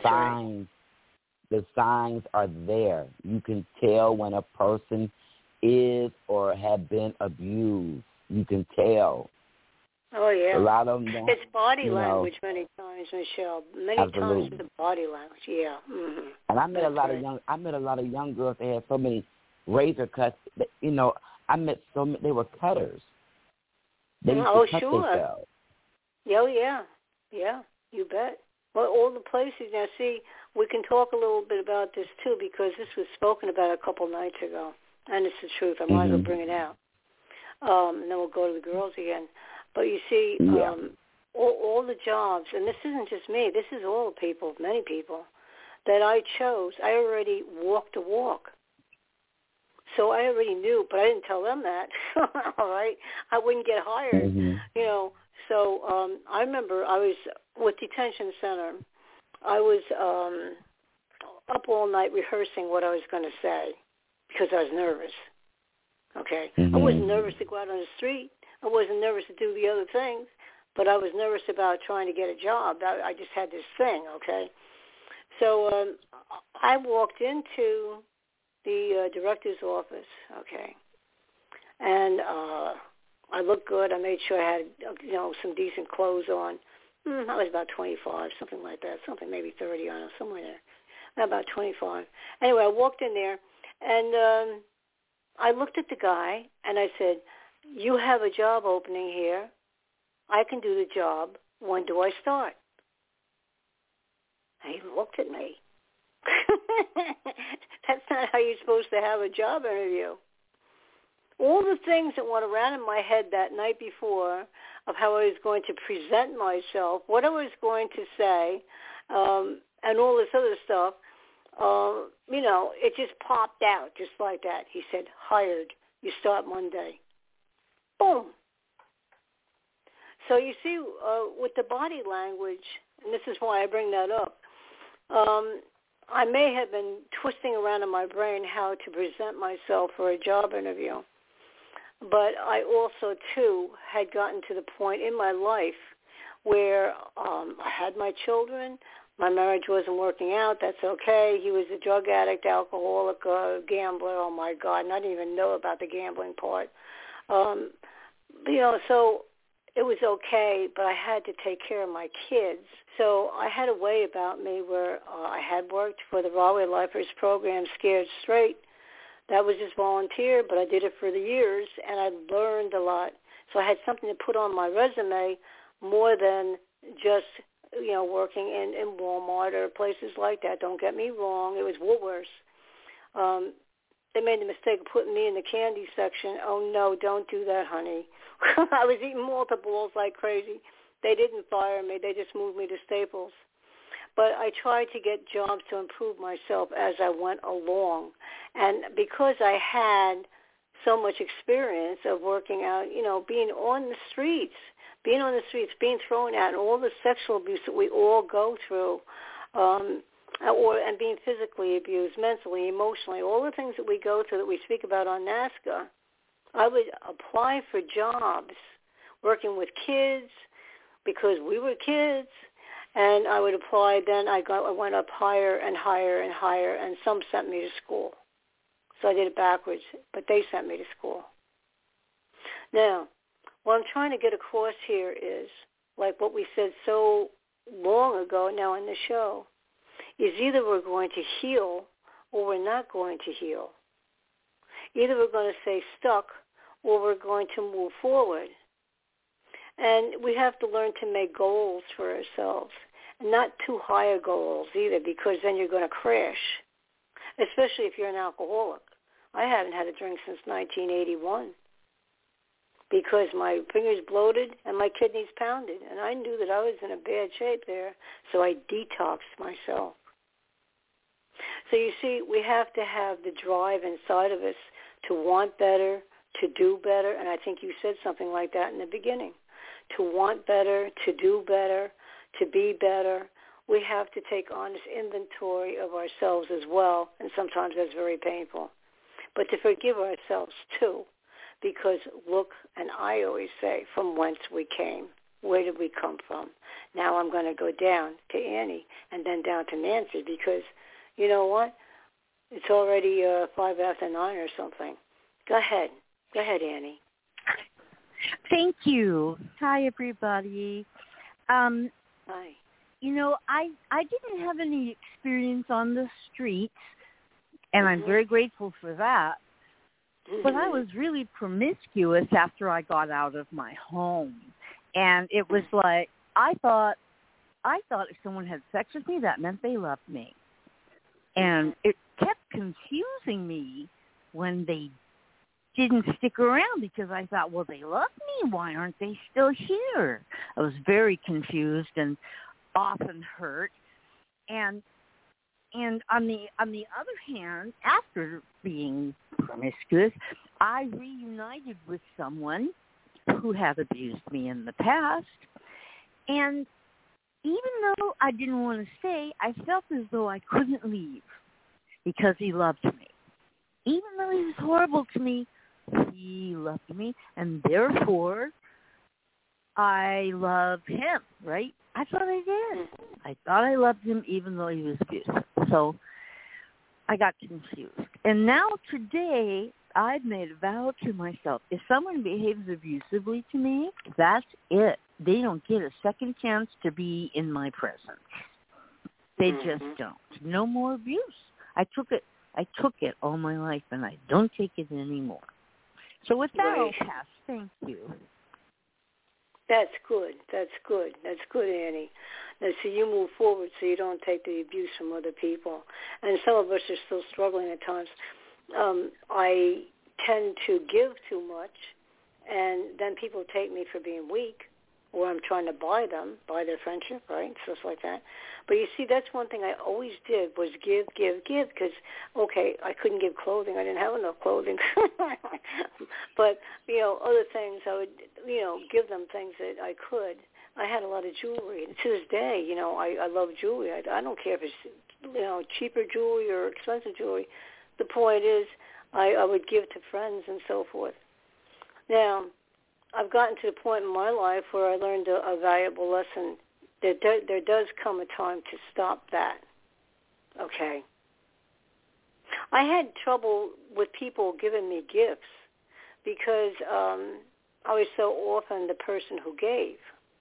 signs are there. You can tell when a person is or have been abused. You can tell. Oh, yeah. A lot of them don't. It's body language many times, Michelle. Many times the body language, yeah. Mm-hmm. And I met a lot of young girls. They had so many razor cuts. You know, I met so many. They were cutters. They used oh, to cut sure. themselves. Oh, yeah. Yeah, you bet. Well, all the places. Now, see, we can talk a little bit about this, too, because this was spoken about a couple nights ago. And it's the truth. I might as well bring it out. And then we'll go to the girls again. But you see, all the jobs, and this isn't just me, this is all people, many people, that I chose, I already walked the walk. So I already knew, but I didn't tell them that, all right? I wouldn't get hired, you know. So I remember I was with detention center. I was up all night rehearsing what I was going to say because I was nervous, okay? I wasn't nervous to go out on the street. I wasn't nervous to do the other things, but I was nervous about trying to get a job. I just had this thing, okay? So I walked into the director's office, okay, and I looked good. I made sure I had, you know, some decent clothes on. I was about 25, something like that, something maybe 30, I don't know, somewhere there, about 25. Anyway, I walked in there, and I looked at the guy, and I said, you have a job opening here. I can do the job. When do I start? And he looked at me. That's not how you're supposed to have a job interview. All the things that went around in my head that night before of how I was going to present myself, what I was going to say, and all this other stuff, you know, it just popped out just like that. He said, hired. You start Monday. Boom. So you see, with the body language, and this is why I bring that up, I may have been twisting around in my brain how to present myself for a job interview. But I also, too, had gotten to the point in my life where I had my children. My marriage wasn't working out. That's okay. He was a drug addict, alcoholic, gambler. Oh, my God. And I didn't even know about the gambling part. You know, so it was okay, but I had to take care of my kids. So I had a way about me where I had worked for the Rahway Lifers program, Scared Straight. That was just volunteer, but I did it for the years, and I learned a lot. So I had something to put on my resume more than just, you know, working in Walmart or places like that. Don't get me wrong. It was Woolworths. They made the mistake of putting me in the candy section. Oh, no, don't do that, honey. I was eating Malta balls like crazy. They didn't fire me. They just moved me to Staples. But I tried to get jobs to improve myself as I went along. And because I had so much experience of working out, you know, being on the streets, being thrown out, and all the sexual abuse that we all go through, and being physically abused, mentally, emotionally, all the things that we go through that we speak about on NAASCA, I would apply for jobs working with kids because we were kids. And I would apply. Then I went up higher and higher and higher, and some sent me to school. So I did it backwards, but they sent me to school. Now, what I'm trying to get across here is, like what we said so long ago now in the show, is either we're going to heal or we're not going to heal. Either we're going to stay stuck or we're going to move forward. And we have to learn to make goals for ourselves. Not too high goals either, because then you're going to crash, especially if you're an alcoholic. I haven't had a drink since 1981 because my fingers bloated and my kidneys pounded, and I knew that I was in a bad shape there, so I detoxed myself. So you see, we have to have the drive inside of us to want better, to do better, and I think you said something like that in the beginning. To want better, to do better, to be better. We have to take honest inventory of ourselves as well, and sometimes that's very painful. But to forgive ourselves too, because look, and I always say, from whence we came. Where did we come from? Now I'm going to go down to Annie and then down to Nancy because, you know what? It's already 5 after 9 or something. Go ahead, Annie. Thank you. Hi, everybody. Hi. You know, I didn't have any experience on the streets, and I'm very grateful for that. But I was really promiscuous after I got out of my home. And it was like, I thought if someone had sex with me, that meant they loved me. And it kept confusing me when they didn't stick around, because I thought, well, they love me. Why aren't they still here? I was very confused and often hurt. And on the other hand, after being promiscuous, I reunited with someone who had abused me in the past. And even though I didn't want to stay, I felt as though I couldn't leave because he loved me. Even though he was horrible to me, he loved me, and therefore I love him, right? I thought I did. I thought I loved him even though he was abusive. So I got confused. And now today, I've made a vow to myself. If someone behaves abusively to me, that's it. They don't get a second chance to be in my presence. They just don't. No more abuse. I took it all my life, and I don't take it anymore. So with that, I'll pass. Thank you. That's good. That's good. That's good, Annie. Now, so you move forward so you don't take the abuse from other people. And some of us are still struggling at times. I tend to give too much, and then people take me for being weak, or I'm trying to buy their friendship, right? Stuff like that. But you see, that's one thing I always did was give, because, okay, I couldn't give clothing. I didn't have enough clothing. But, other things, I would, give them things that I could. I had a lot of jewelry. And to this day, I love jewelry. I don't care if it's, cheaper jewelry or expensive jewelry. The point is I would give to friends and so forth. Now, I've gotten to the point in my life where I learned a valuable lesson. There does come a time to stop that. Okay. I had trouble with people giving me gifts because I was so often the person who gave.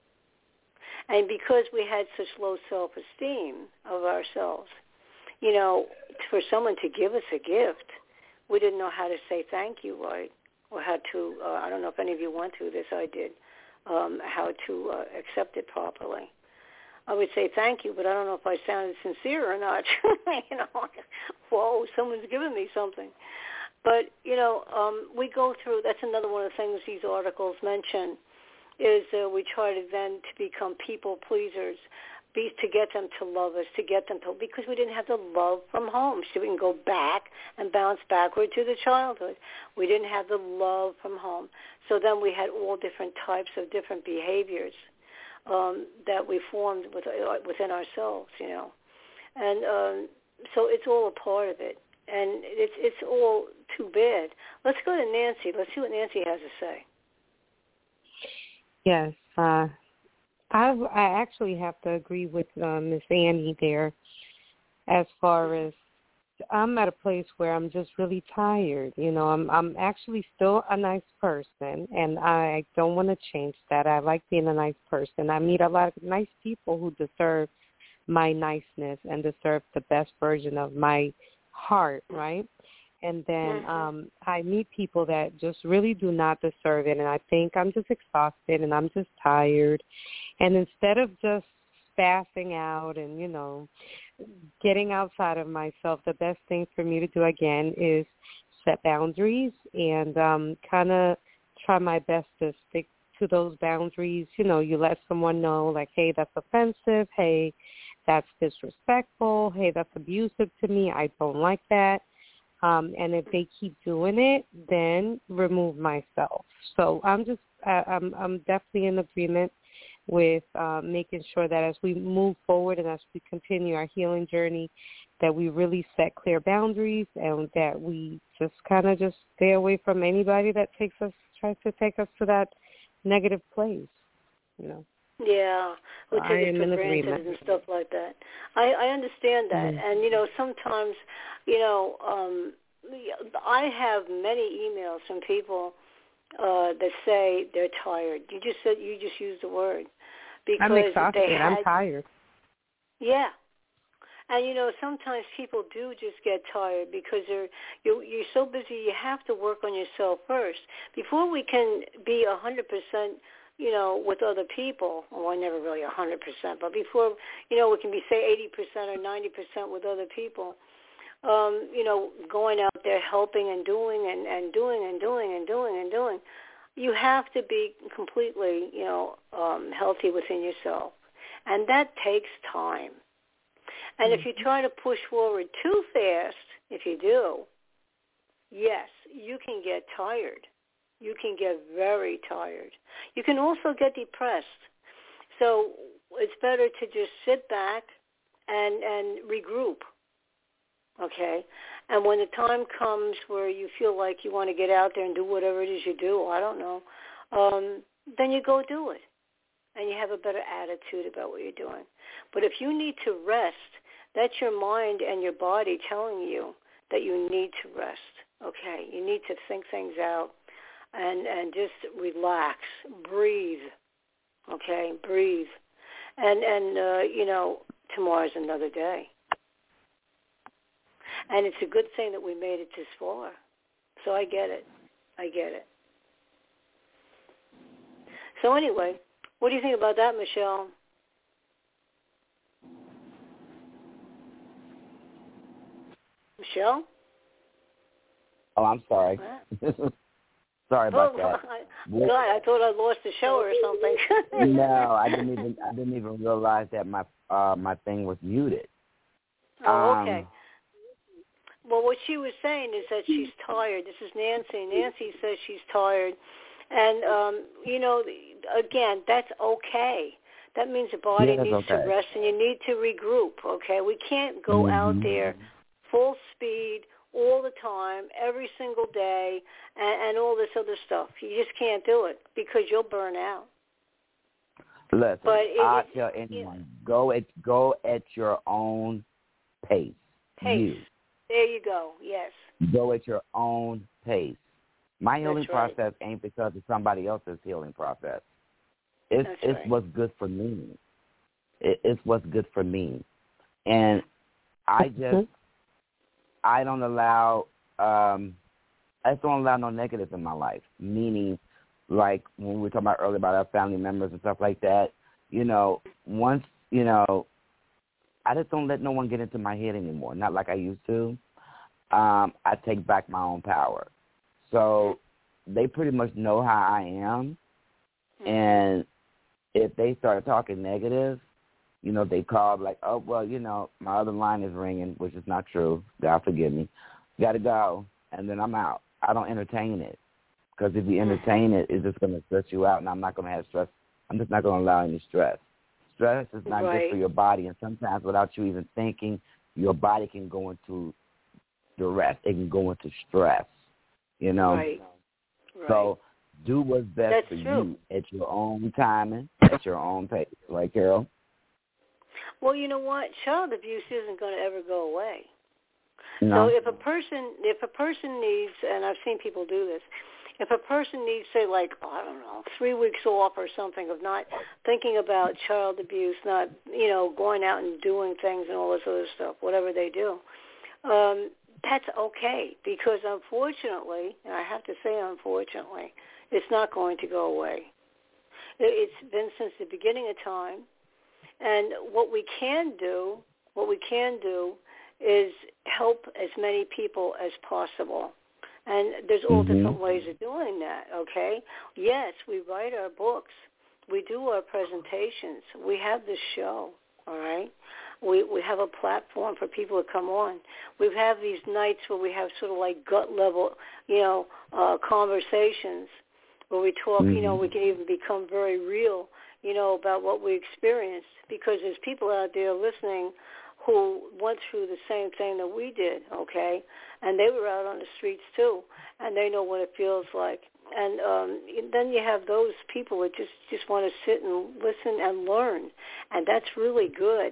And because we had such low self-esteem of ourselves, for someone to give us a gift, we didn't know how to say thank you right, or how to, I don't know if any of you went through this, I did, how to accept it properly. I would say thank you, but I don't know if I sounded sincere or not. Whoa, someone's giving me something. But, we go through, that's another one of the things these articles mention, is we try to then to become people pleasers, to get them to love us, because we didn't have the love from home. So we can go back and bounce backward to the childhood. We didn't have the love from home. So then we had all different types of different behaviors that we formed within ourselves, And so it's all a part of it. And it's all too bad. Let's go to Nancy. Let's see what Nancy has to say. Yes. I actually have to agree with Miss Annie there, as far as I'm at a place where I'm just really tired. I'm actually still a nice person, and I don't want to change that. I like being a nice person. I meet a lot of nice people who deserve my niceness and deserve the best version of my heart, right? And then I meet people that just really do not deserve it, and I think I'm just exhausted and I'm just tired. And instead of just spazzing out and, getting outside of myself, the best thing for me to do, again, is set boundaries and kind of try my best to stick to those boundaries. You let someone know, like, hey, that's offensive. Hey, that's disrespectful. Hey, that's abusive to me. I don't like that. And if they keep doing it, then remove myself. So I'm definitely in agreement with making sure that as we move forward and as we continue our healing journey, that we really set clear boundaries and that we just kind of just stay away from anybody that tries to take us to that negative place, Yeah, we take it for granted and stuff like that. I understand that, and sometimes, I have many emails from people that say they're tired. You just used the word because I'm exhausted. I'm tired. Yeah, And, you know, sometimes people do just get tired because you're so busy. You have to work on yourself first. Before we can be 100%, you know, with other people, well, never really 100%, but before, you know, we can be, say, 80% or 90% with other people, you know, going out there helping and doing and doing and doing and doing and doing, you have to be completely, you know, healthy within yourself. And that takes time. And if you try to push forward too fast, if you do, yes, you can get tired. You can get very tired. You can also get depressed. So it's better to just sit back and regroup, okay? And when the time comes where you feel like you want to get out there and do whatever it is you do, I don't know, then you go do it. And you have a better attitude about what you're doing. But if you need to rest, that's your mind and your body telling you that you need to rest, okay? You need to think things out and just relax, breathe, okay? Breathe. And you know, tomorrow's another day. And it's a good thing that we made it this far. So I get it. So anyway, what do you think about that, Michelle? Michelle? Oh, I'm sorry. Sorry about that. God, I thought I lost the show or something. No, I didn't even realize that my thing was muted. Oh, okay. Well, what she was saying is that she's tired. This is Nancy. Nancy says she's tired. And, you know, again, that's okay. That means the body needs to rest and you need to regroup, okay? We can't go out there full speed all the time, every single day, and all this other stuff. You just can't do it because you'll burn out. Listen, I tell anyone, go at your own pace. There you go, yes. Go at your own pace. My healing process ain't because of somebody else's healing process. It's what's good for me. It's what's good for me. And I just, I don't allow no negatives in my life. Meaning, like when we were talking about earlier about our family members and stuff like that, you know, once, you know, I just don't let no one get into my head anymore. Not like I used to. I take back my own power. So they pretty much know how I am. And if they start talking negative, you know, they call like, oh, well, you know, my other line is ringing, which is not true. God forgive me. Got to go. And then I'm out. I don't entertain it. Because if you entertain it, it's just going to stress you out, and I'm not going to have stress. I'm just not going to allow any stress. Stress is not good for your body, and sometimes without you even thinking, your body can go into duress. It can go into stress, you know. Right. So do what's best for you at your own timing, at your own pace. Right, Carol? Well, you know what? Child abuse isn't going to ever go away. No. So if a person needs, and I've seen people do this, if a person needs, say, like, I don't know, 3 weeks off or something of not thinking about child abuse, not, you know, going out and doing things and all this other stuff, whatever they do, that's okay because unfortunately, and I have to say unfortunately, it's not going to go away. It's been since the beginning of time. And what we can do is help as many people as possible. And there's all different ways of doing that, okay? Yes, we write our books. We do our presentations. We have this show, all right? We have a platform for people to come on. We have these nights where we have sort of like gut level, you know, conversations where we talk, you know, we can even become very real, you know, about what we experienced because there's people out there listening who went through the same thing that we did, okay? And they were out on the streets too, and they know what it feels like. And then you have those people that just want to sit and listen and learn, and that's really good.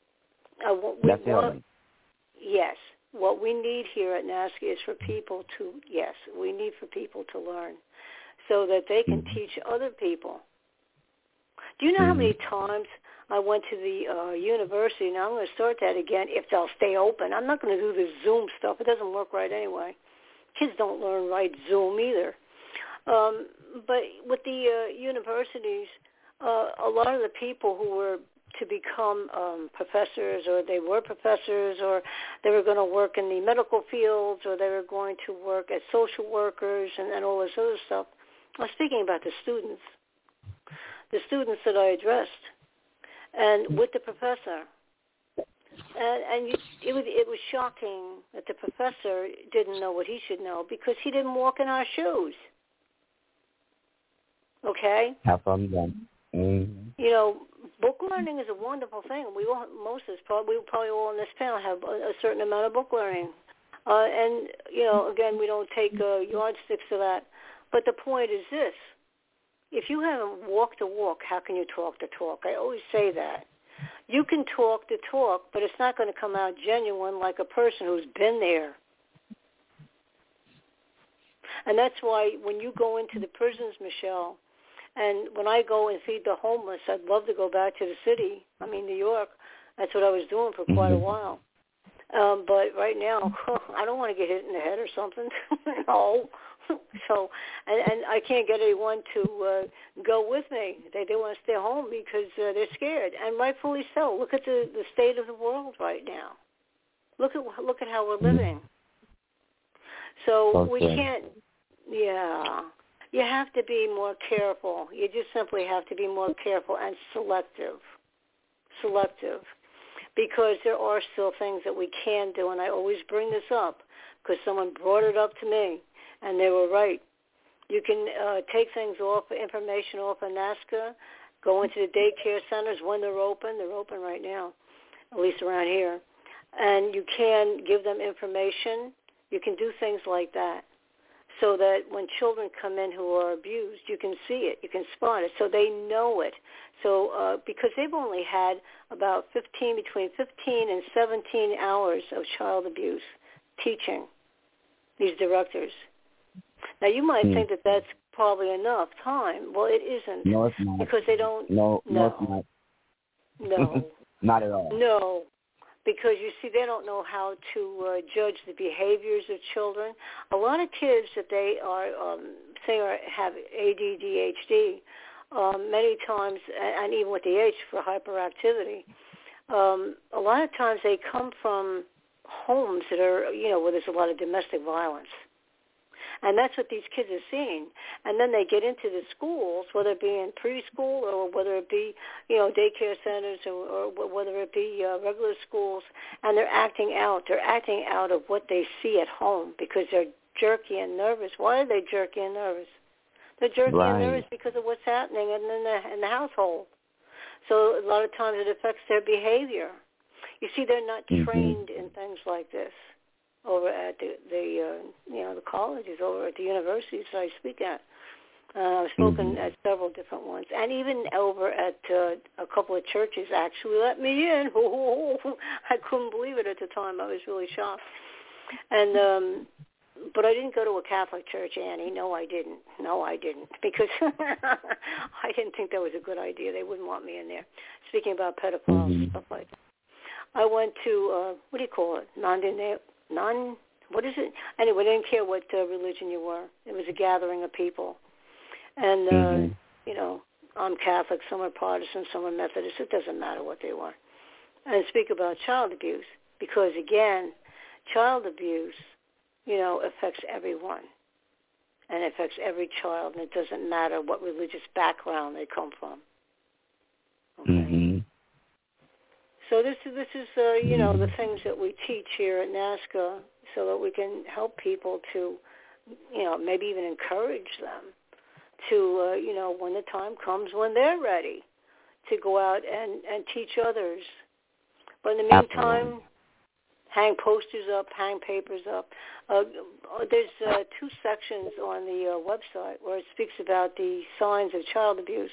Yes. What we need here at NASCA is for people to, we need for people to learn so that they can teach other people. Do you know how many times I went to the university. Now I'm going to start that again if they'll stay open. I'm not going to do the Zoom stuff. It doesn't work right anyway. Kids don't learn right Zoom either. But with the universities, a lot of the people who were to become professors, or they were professors, or they were going to work in the medical fields, or they were going to work as social workers and all this other stuff. I was speaking about the students that I addressed, and with the professor. It was shocking that the professor didn't know what he should know because he didn't walk in our shoes. Okay? Have fun then. Mm-hmm. You know, book learning is a wonderful thing. We probably all on this panel have a certain amount of book learning. And, you know, again, we don't take yardsticks to that. But the point is this. If you haven't walked the walk, how can you talk the talk? I always say that. You can talk the talk, but it's not going to come out genuine like a person who's been there. And that's why when you go into the prisons, Michelle, and when I go and feed the homeless, I'd love to go back to the city. I mean, New York. That's what I was doing for quite a while. But right now, I don't want to get hit in the head or something. No. So, and I can't get anyone to go with me. They want to stay home because they're scared, and rightfully so. Look at the state of the world right now. Look at how we're living. So okay. We can't. Yeah, you have to be more careful. You just simply have to be more careful and selective, because there are still things that we can do, and I always bring this up because someone brought it up to me. And they were right. You can take things off, information off of NAASCA, go into the daycare centers when they're open. They're open right now, at least around here. And you can give them information. You can do things like that so that when children come in who are abused, you can see it. You can spot it so they know it. So because they've only had about between 15 and 17 hours of child abuse teaching these directors. Now, you might think that that's probably enough time. Well, it isn't. No, it's not. Because they don't. No, it's not. No. Not at all. No. Because, you see, they don't know how to judge the behaviors of children. A lot of kids that they are, have ADHD, many times, and even with the H for hyperactivity, a lot of times they come from homes that are, where there's a lot of domestic violence. And that's what these kids are seeing. And then they get into the schools, whether it be in preschool or whether it be, daycare centers or whether it be regular schools, and they're acting out. They're acting out of what they see at home because they're jerky and nervous. Why are they jerky and nervous? They're jerky and nervous because of what's happening in the household. So a lot of times it affects their behavior. You see, they're not trained in things like this over at the colleges, over at the universities that I speak at. I've spoken at several different ones, and even over at a couple of churches actually let me in. I couldn't believe it at the time. I was really shocked. And but I didn't go to a Catholic church, Annie. No, I didn't. Because I didn't think that was a good idea. They wouldn't want me in there. Speaking about pedophiles and stuff like that. I went to, what do you call it? What is it? Anyway, I didn't care what religion you were. It was a gathering of people. And, I'm Catholic, some are Protestant, some are Methodist. It doesn't matter what they were. And speak about child abuse because, again, child abuse, affects everyone. And it affects every child, and it doesn't matter what religious background they come from. Okay? So this is the things that we teach here at NAASCA so that we can help people to, maybe even encourage them to, when the time comes when they're ready to go out and teach others. But in the meantime, hang posters up, hang papers up. There's 2 sections on the website where it speaks about the signs of child abuse.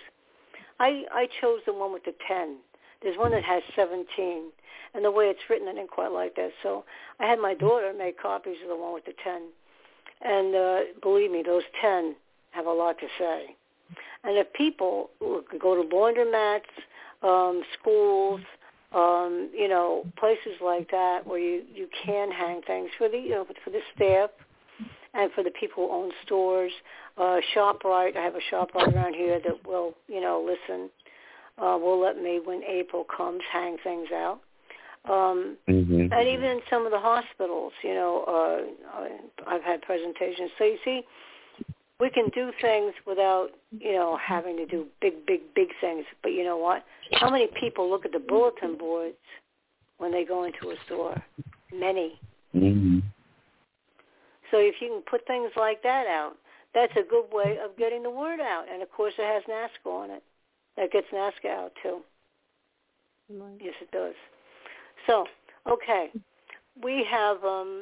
I chose the one with the 10. There's one that has 17, and the way it's written, I didn't quite like that. So I had my daughter make copies of the one with the 10. And believe me, those 10 have a lot to say. And if people go to laundromats, schools, places like that where you can hang things for the for the staff and for the people who own stores. ShopRite, I have a ShopRite around here that will listen. Will let me, when April comes, hang things out. And even in some of the hospitals, I've had presentations. So you see, we can do things without, having to do big things. But you know what? How many people look at the bulletin boards when they go into a store? Many. Mm-hmm. So if you can put things like that out, that's a good way of getting the word out. And, of course, it has NASCA on it. That gets NASCA out, too. Right. Yes, it does. So, okay. We have,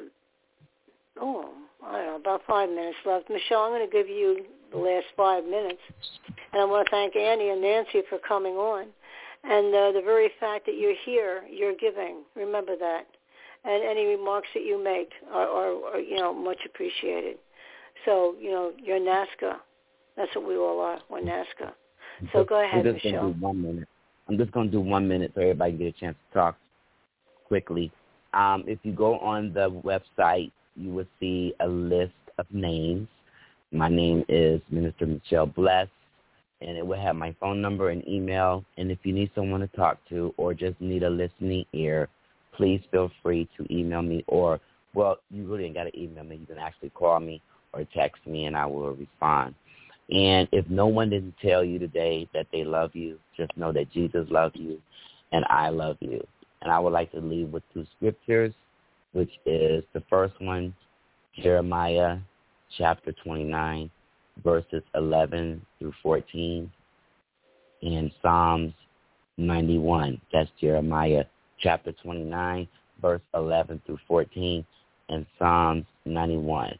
about 5 minutes left. Michelle, I'm going to give you the last 5 minutes. And I want to thank Annie and Nancy for coming on. And the very fact that you're here, you're giving. Remember that. And any remarks that you make are much appreciated. So, you're NASCA. That's what we all are. We're NASCA. So go ahead, Michelle. I'm just going to do 1 minute so everybody can get a chance to talk quickly. If you go on the website, you will see a list of names. My name is Minister Michelle Bless, and it will have my phone number and email. And if you need someone to talk to or just need a listening ear, please feel free to email me you really ain't got to email me. You can actually call me or text me, and I will respond. And if no one didn't tell you today that they love you, just know that Jesus loves you and I love you. And I would like to leave with 2 scriptures, which is the first one, Jeremiah chapter 29, verses 11 through 14, and Psalms 91. That's Jeremiah chapter 29, verse 11 through 14, and Psalms 91.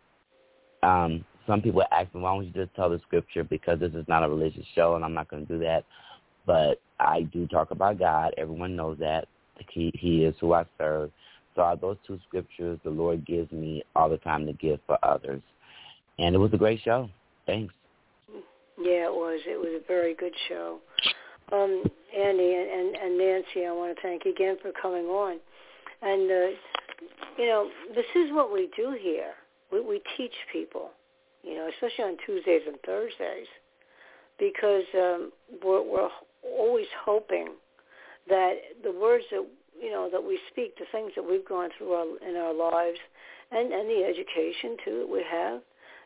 Some people ask me, why don't you just tell the scripture, because this is not a religious show, and I'm not going to do that. But I do talk about God. Everyone knows that. He is who I serve. So those 2 scriptures the Lord gives me all the time to give for others. And it was a great show. Thanks. Yeah, it was. It was a very good show. Andy and Nancy, I want to thank you again for coming on. And, this is what we do here. We teach people, especially on Tuesdays and Thursdays, because we're always hoping that the words that, that we speak, the things that we've gone through in our lives, and the education, too, that we have,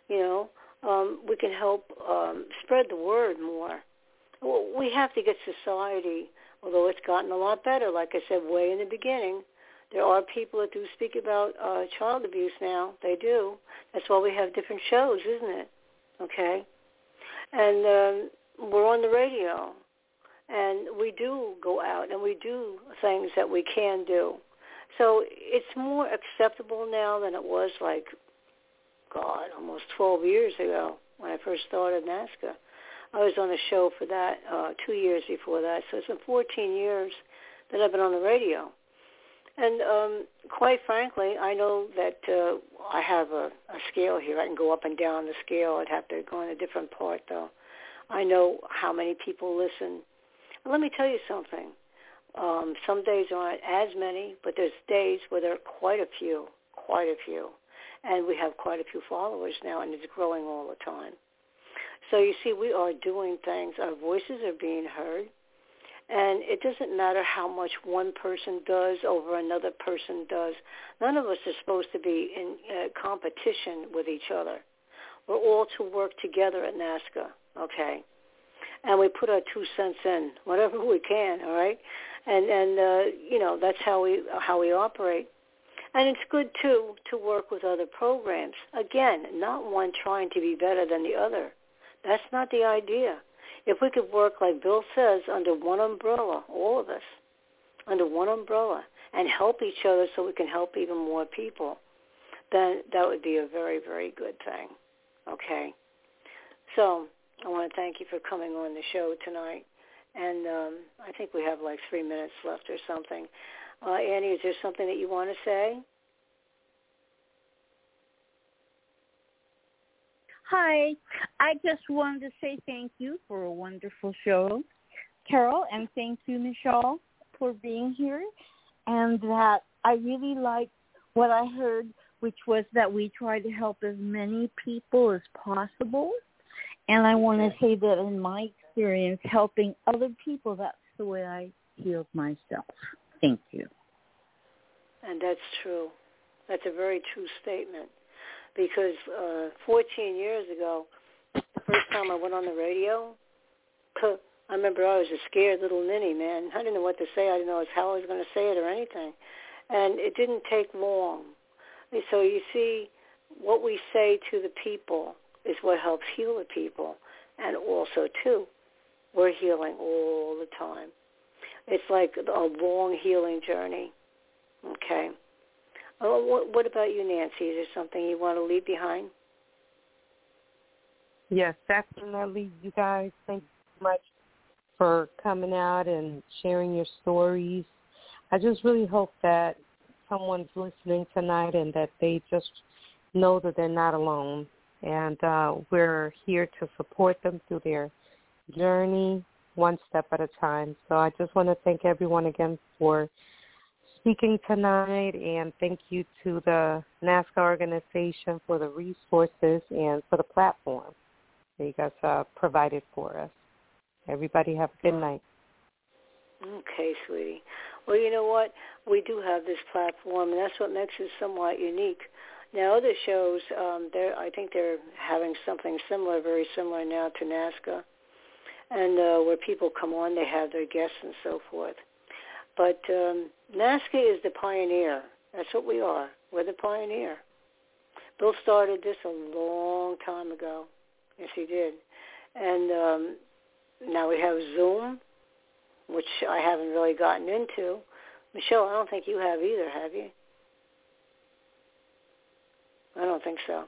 we can help spread the word more. We have to get society, although it's gotten a lot better, like I said way in the beginning, there are people that do speak about child abuse now. They do. That's why we have different shows, isn't it? Okay? And we're on the radio. And we do go out and we do things that we can do. So it's more acceptable now than it was almost 12 years ago when I first started NASCA. I was on a show for that 2 years before that. So it's been 14 years that I've been on the radio. And quite frankly, I know that I have a scale here. I can go up and down the scale. I'd have to go in a different part, though. I know how many people listen. And let me tell you something. Some days aren't as many, but there's days where there are quite a few. And we have quite a few followers now, and it's growing all the time. So you see, we are doing things. Our voices are being heard. And it doesn't matter how much one person does over another person does. None of us are supposed to be in competition with each other. We're all to work together at NASCA, okay? And we put our 2 cents in, whatever we can, all right? And that's how we operate. And it's good, too, to work with other programs. Again, not one trying to be better than the other. That's not the idea. If we could work, like Bill says, under one umbrella, all of us, under one umbrella, and help each other so we can help even more people, then that would be a very, very good thing, okay? So I want to thank you for coming on the show tonight. And I think we have 3 minutes left or something. Annie, is there something that you want to say? Hi. I just wanted to say thank you for a wonderful show. Carol, and thank you, Michelle, for being here. And that I really liked what I heard, which was that we try to help as many people as possible. And I want to say that in my experience, helping other people, that's the way I healed myself. Thank you. And that's true. That's a very true statement. Because 14 years ago, the first time I went on the radio, I remember I was a scared little ninny, man. I didn't know what to say. I didn't know how I was going to say it or anything. And it didn't take long. So you see, what we say to the people is what helps heal the people. And also, too, we're healing all the time. It's like a long healing journey. Okay. What about you, Nancy? Is there something you want to leave behind? Yes, definitely. You guys, thank you so much for coming out and sharing your stories. I just really hope that someone's listening tonight and that they just know that they're not alone. And we're here to support them through their journey one step at a time. So I just want to thank everyone again for speaking tonight, and thank you to the NAASCA organization for the resources and for the platform that you guys provided for us. Everybody have a good night. Okay, sweetie. Well, you know what? We do have this platform, and that's what makes it somewhat unique. Now, other shows, I think they're having something similar, very similar now to NAASCA, and where people come on, they have their guests and so forth. But NAASCA is the pioneer. That's what we are. We're the pioneer. Bill started this a long time ago. Yes, he did. And now we have Zoom, which I haven't really gotten into. Michelle, I don't think you have either, have you? I don't think so.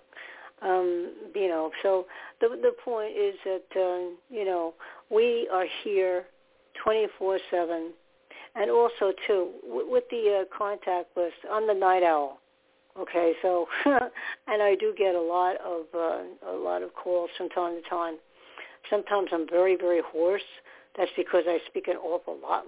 So the point is that, we are here 24/7. And also, too, with the contact list, I'm the night owl. Okay, so and I do get a lot of calls from time to time. Sometimes I'm very, very hoarse. That's because I speak an awful lot.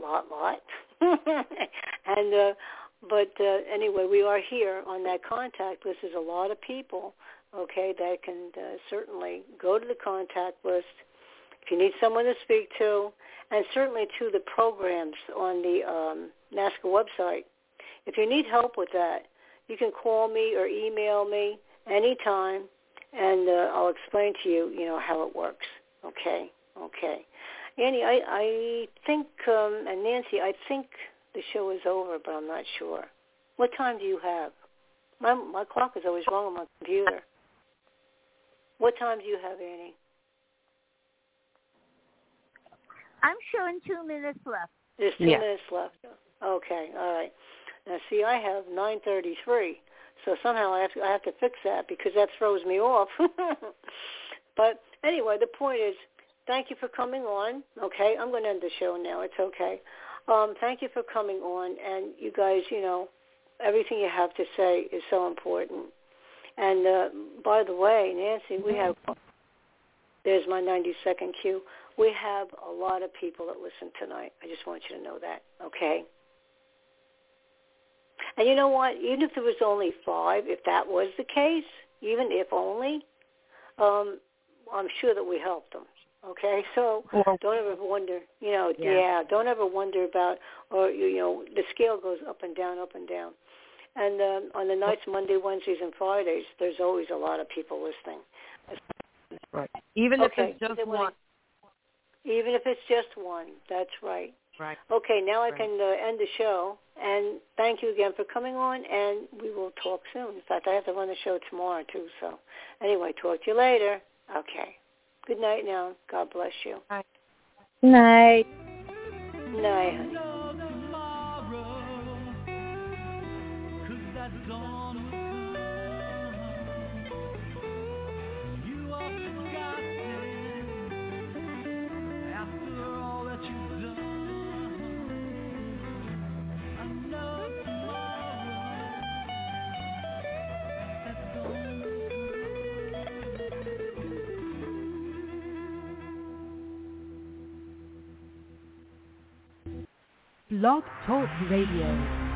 And but anyway, we are here on that contact list. There's a lot of people, okay, that can certainly go to the contact list if you need someone to speak to. And certainly to the programs on the NAASCA website. If you need help with that, you can call me or email me anytime, and I'll explain to you, how it works. Okay. Annie, I think, and Nancy, I think the show is over, but I'm not sure. What time do you have? My clock is always wrong on my computer. What time do you have, Annie? I'm showing 2 minutes left. There's 2 minutes left. Okay, all right. Now, see, I have 9:33, so somehow I have to fix that because that throws me off. But anyway, the point is, thank you for coming on. Okay, I'm going to end the show now. It's okay. Thank you for coming on, and you guys, everything you have to say is so important. And by the way, Nancy, there's my 90-second cue. We have a lot of people that listen tonight. I just want you to know that, okay? And you know what? Even if there was only 5, if that was the case, even if only, I'm sure that we helped them, okay? So don't ever wonder, don't ever wonder about, or, the scale goes up and down, up and down. And on the nights, Monday, Wednesdays, and Fridays, there's always a lot of people listening. Right. Even if it's just one. Even if it's just one, that's right. Right. Okay, now I can end the show, and thank you again for coming on, and we will talk soon. In fact, I have to run the show tomorrow, too, so anyway, talk to you later. Okay. Good night now. God bless you. Bye. Night. Night, honey. Blog Talk Radio.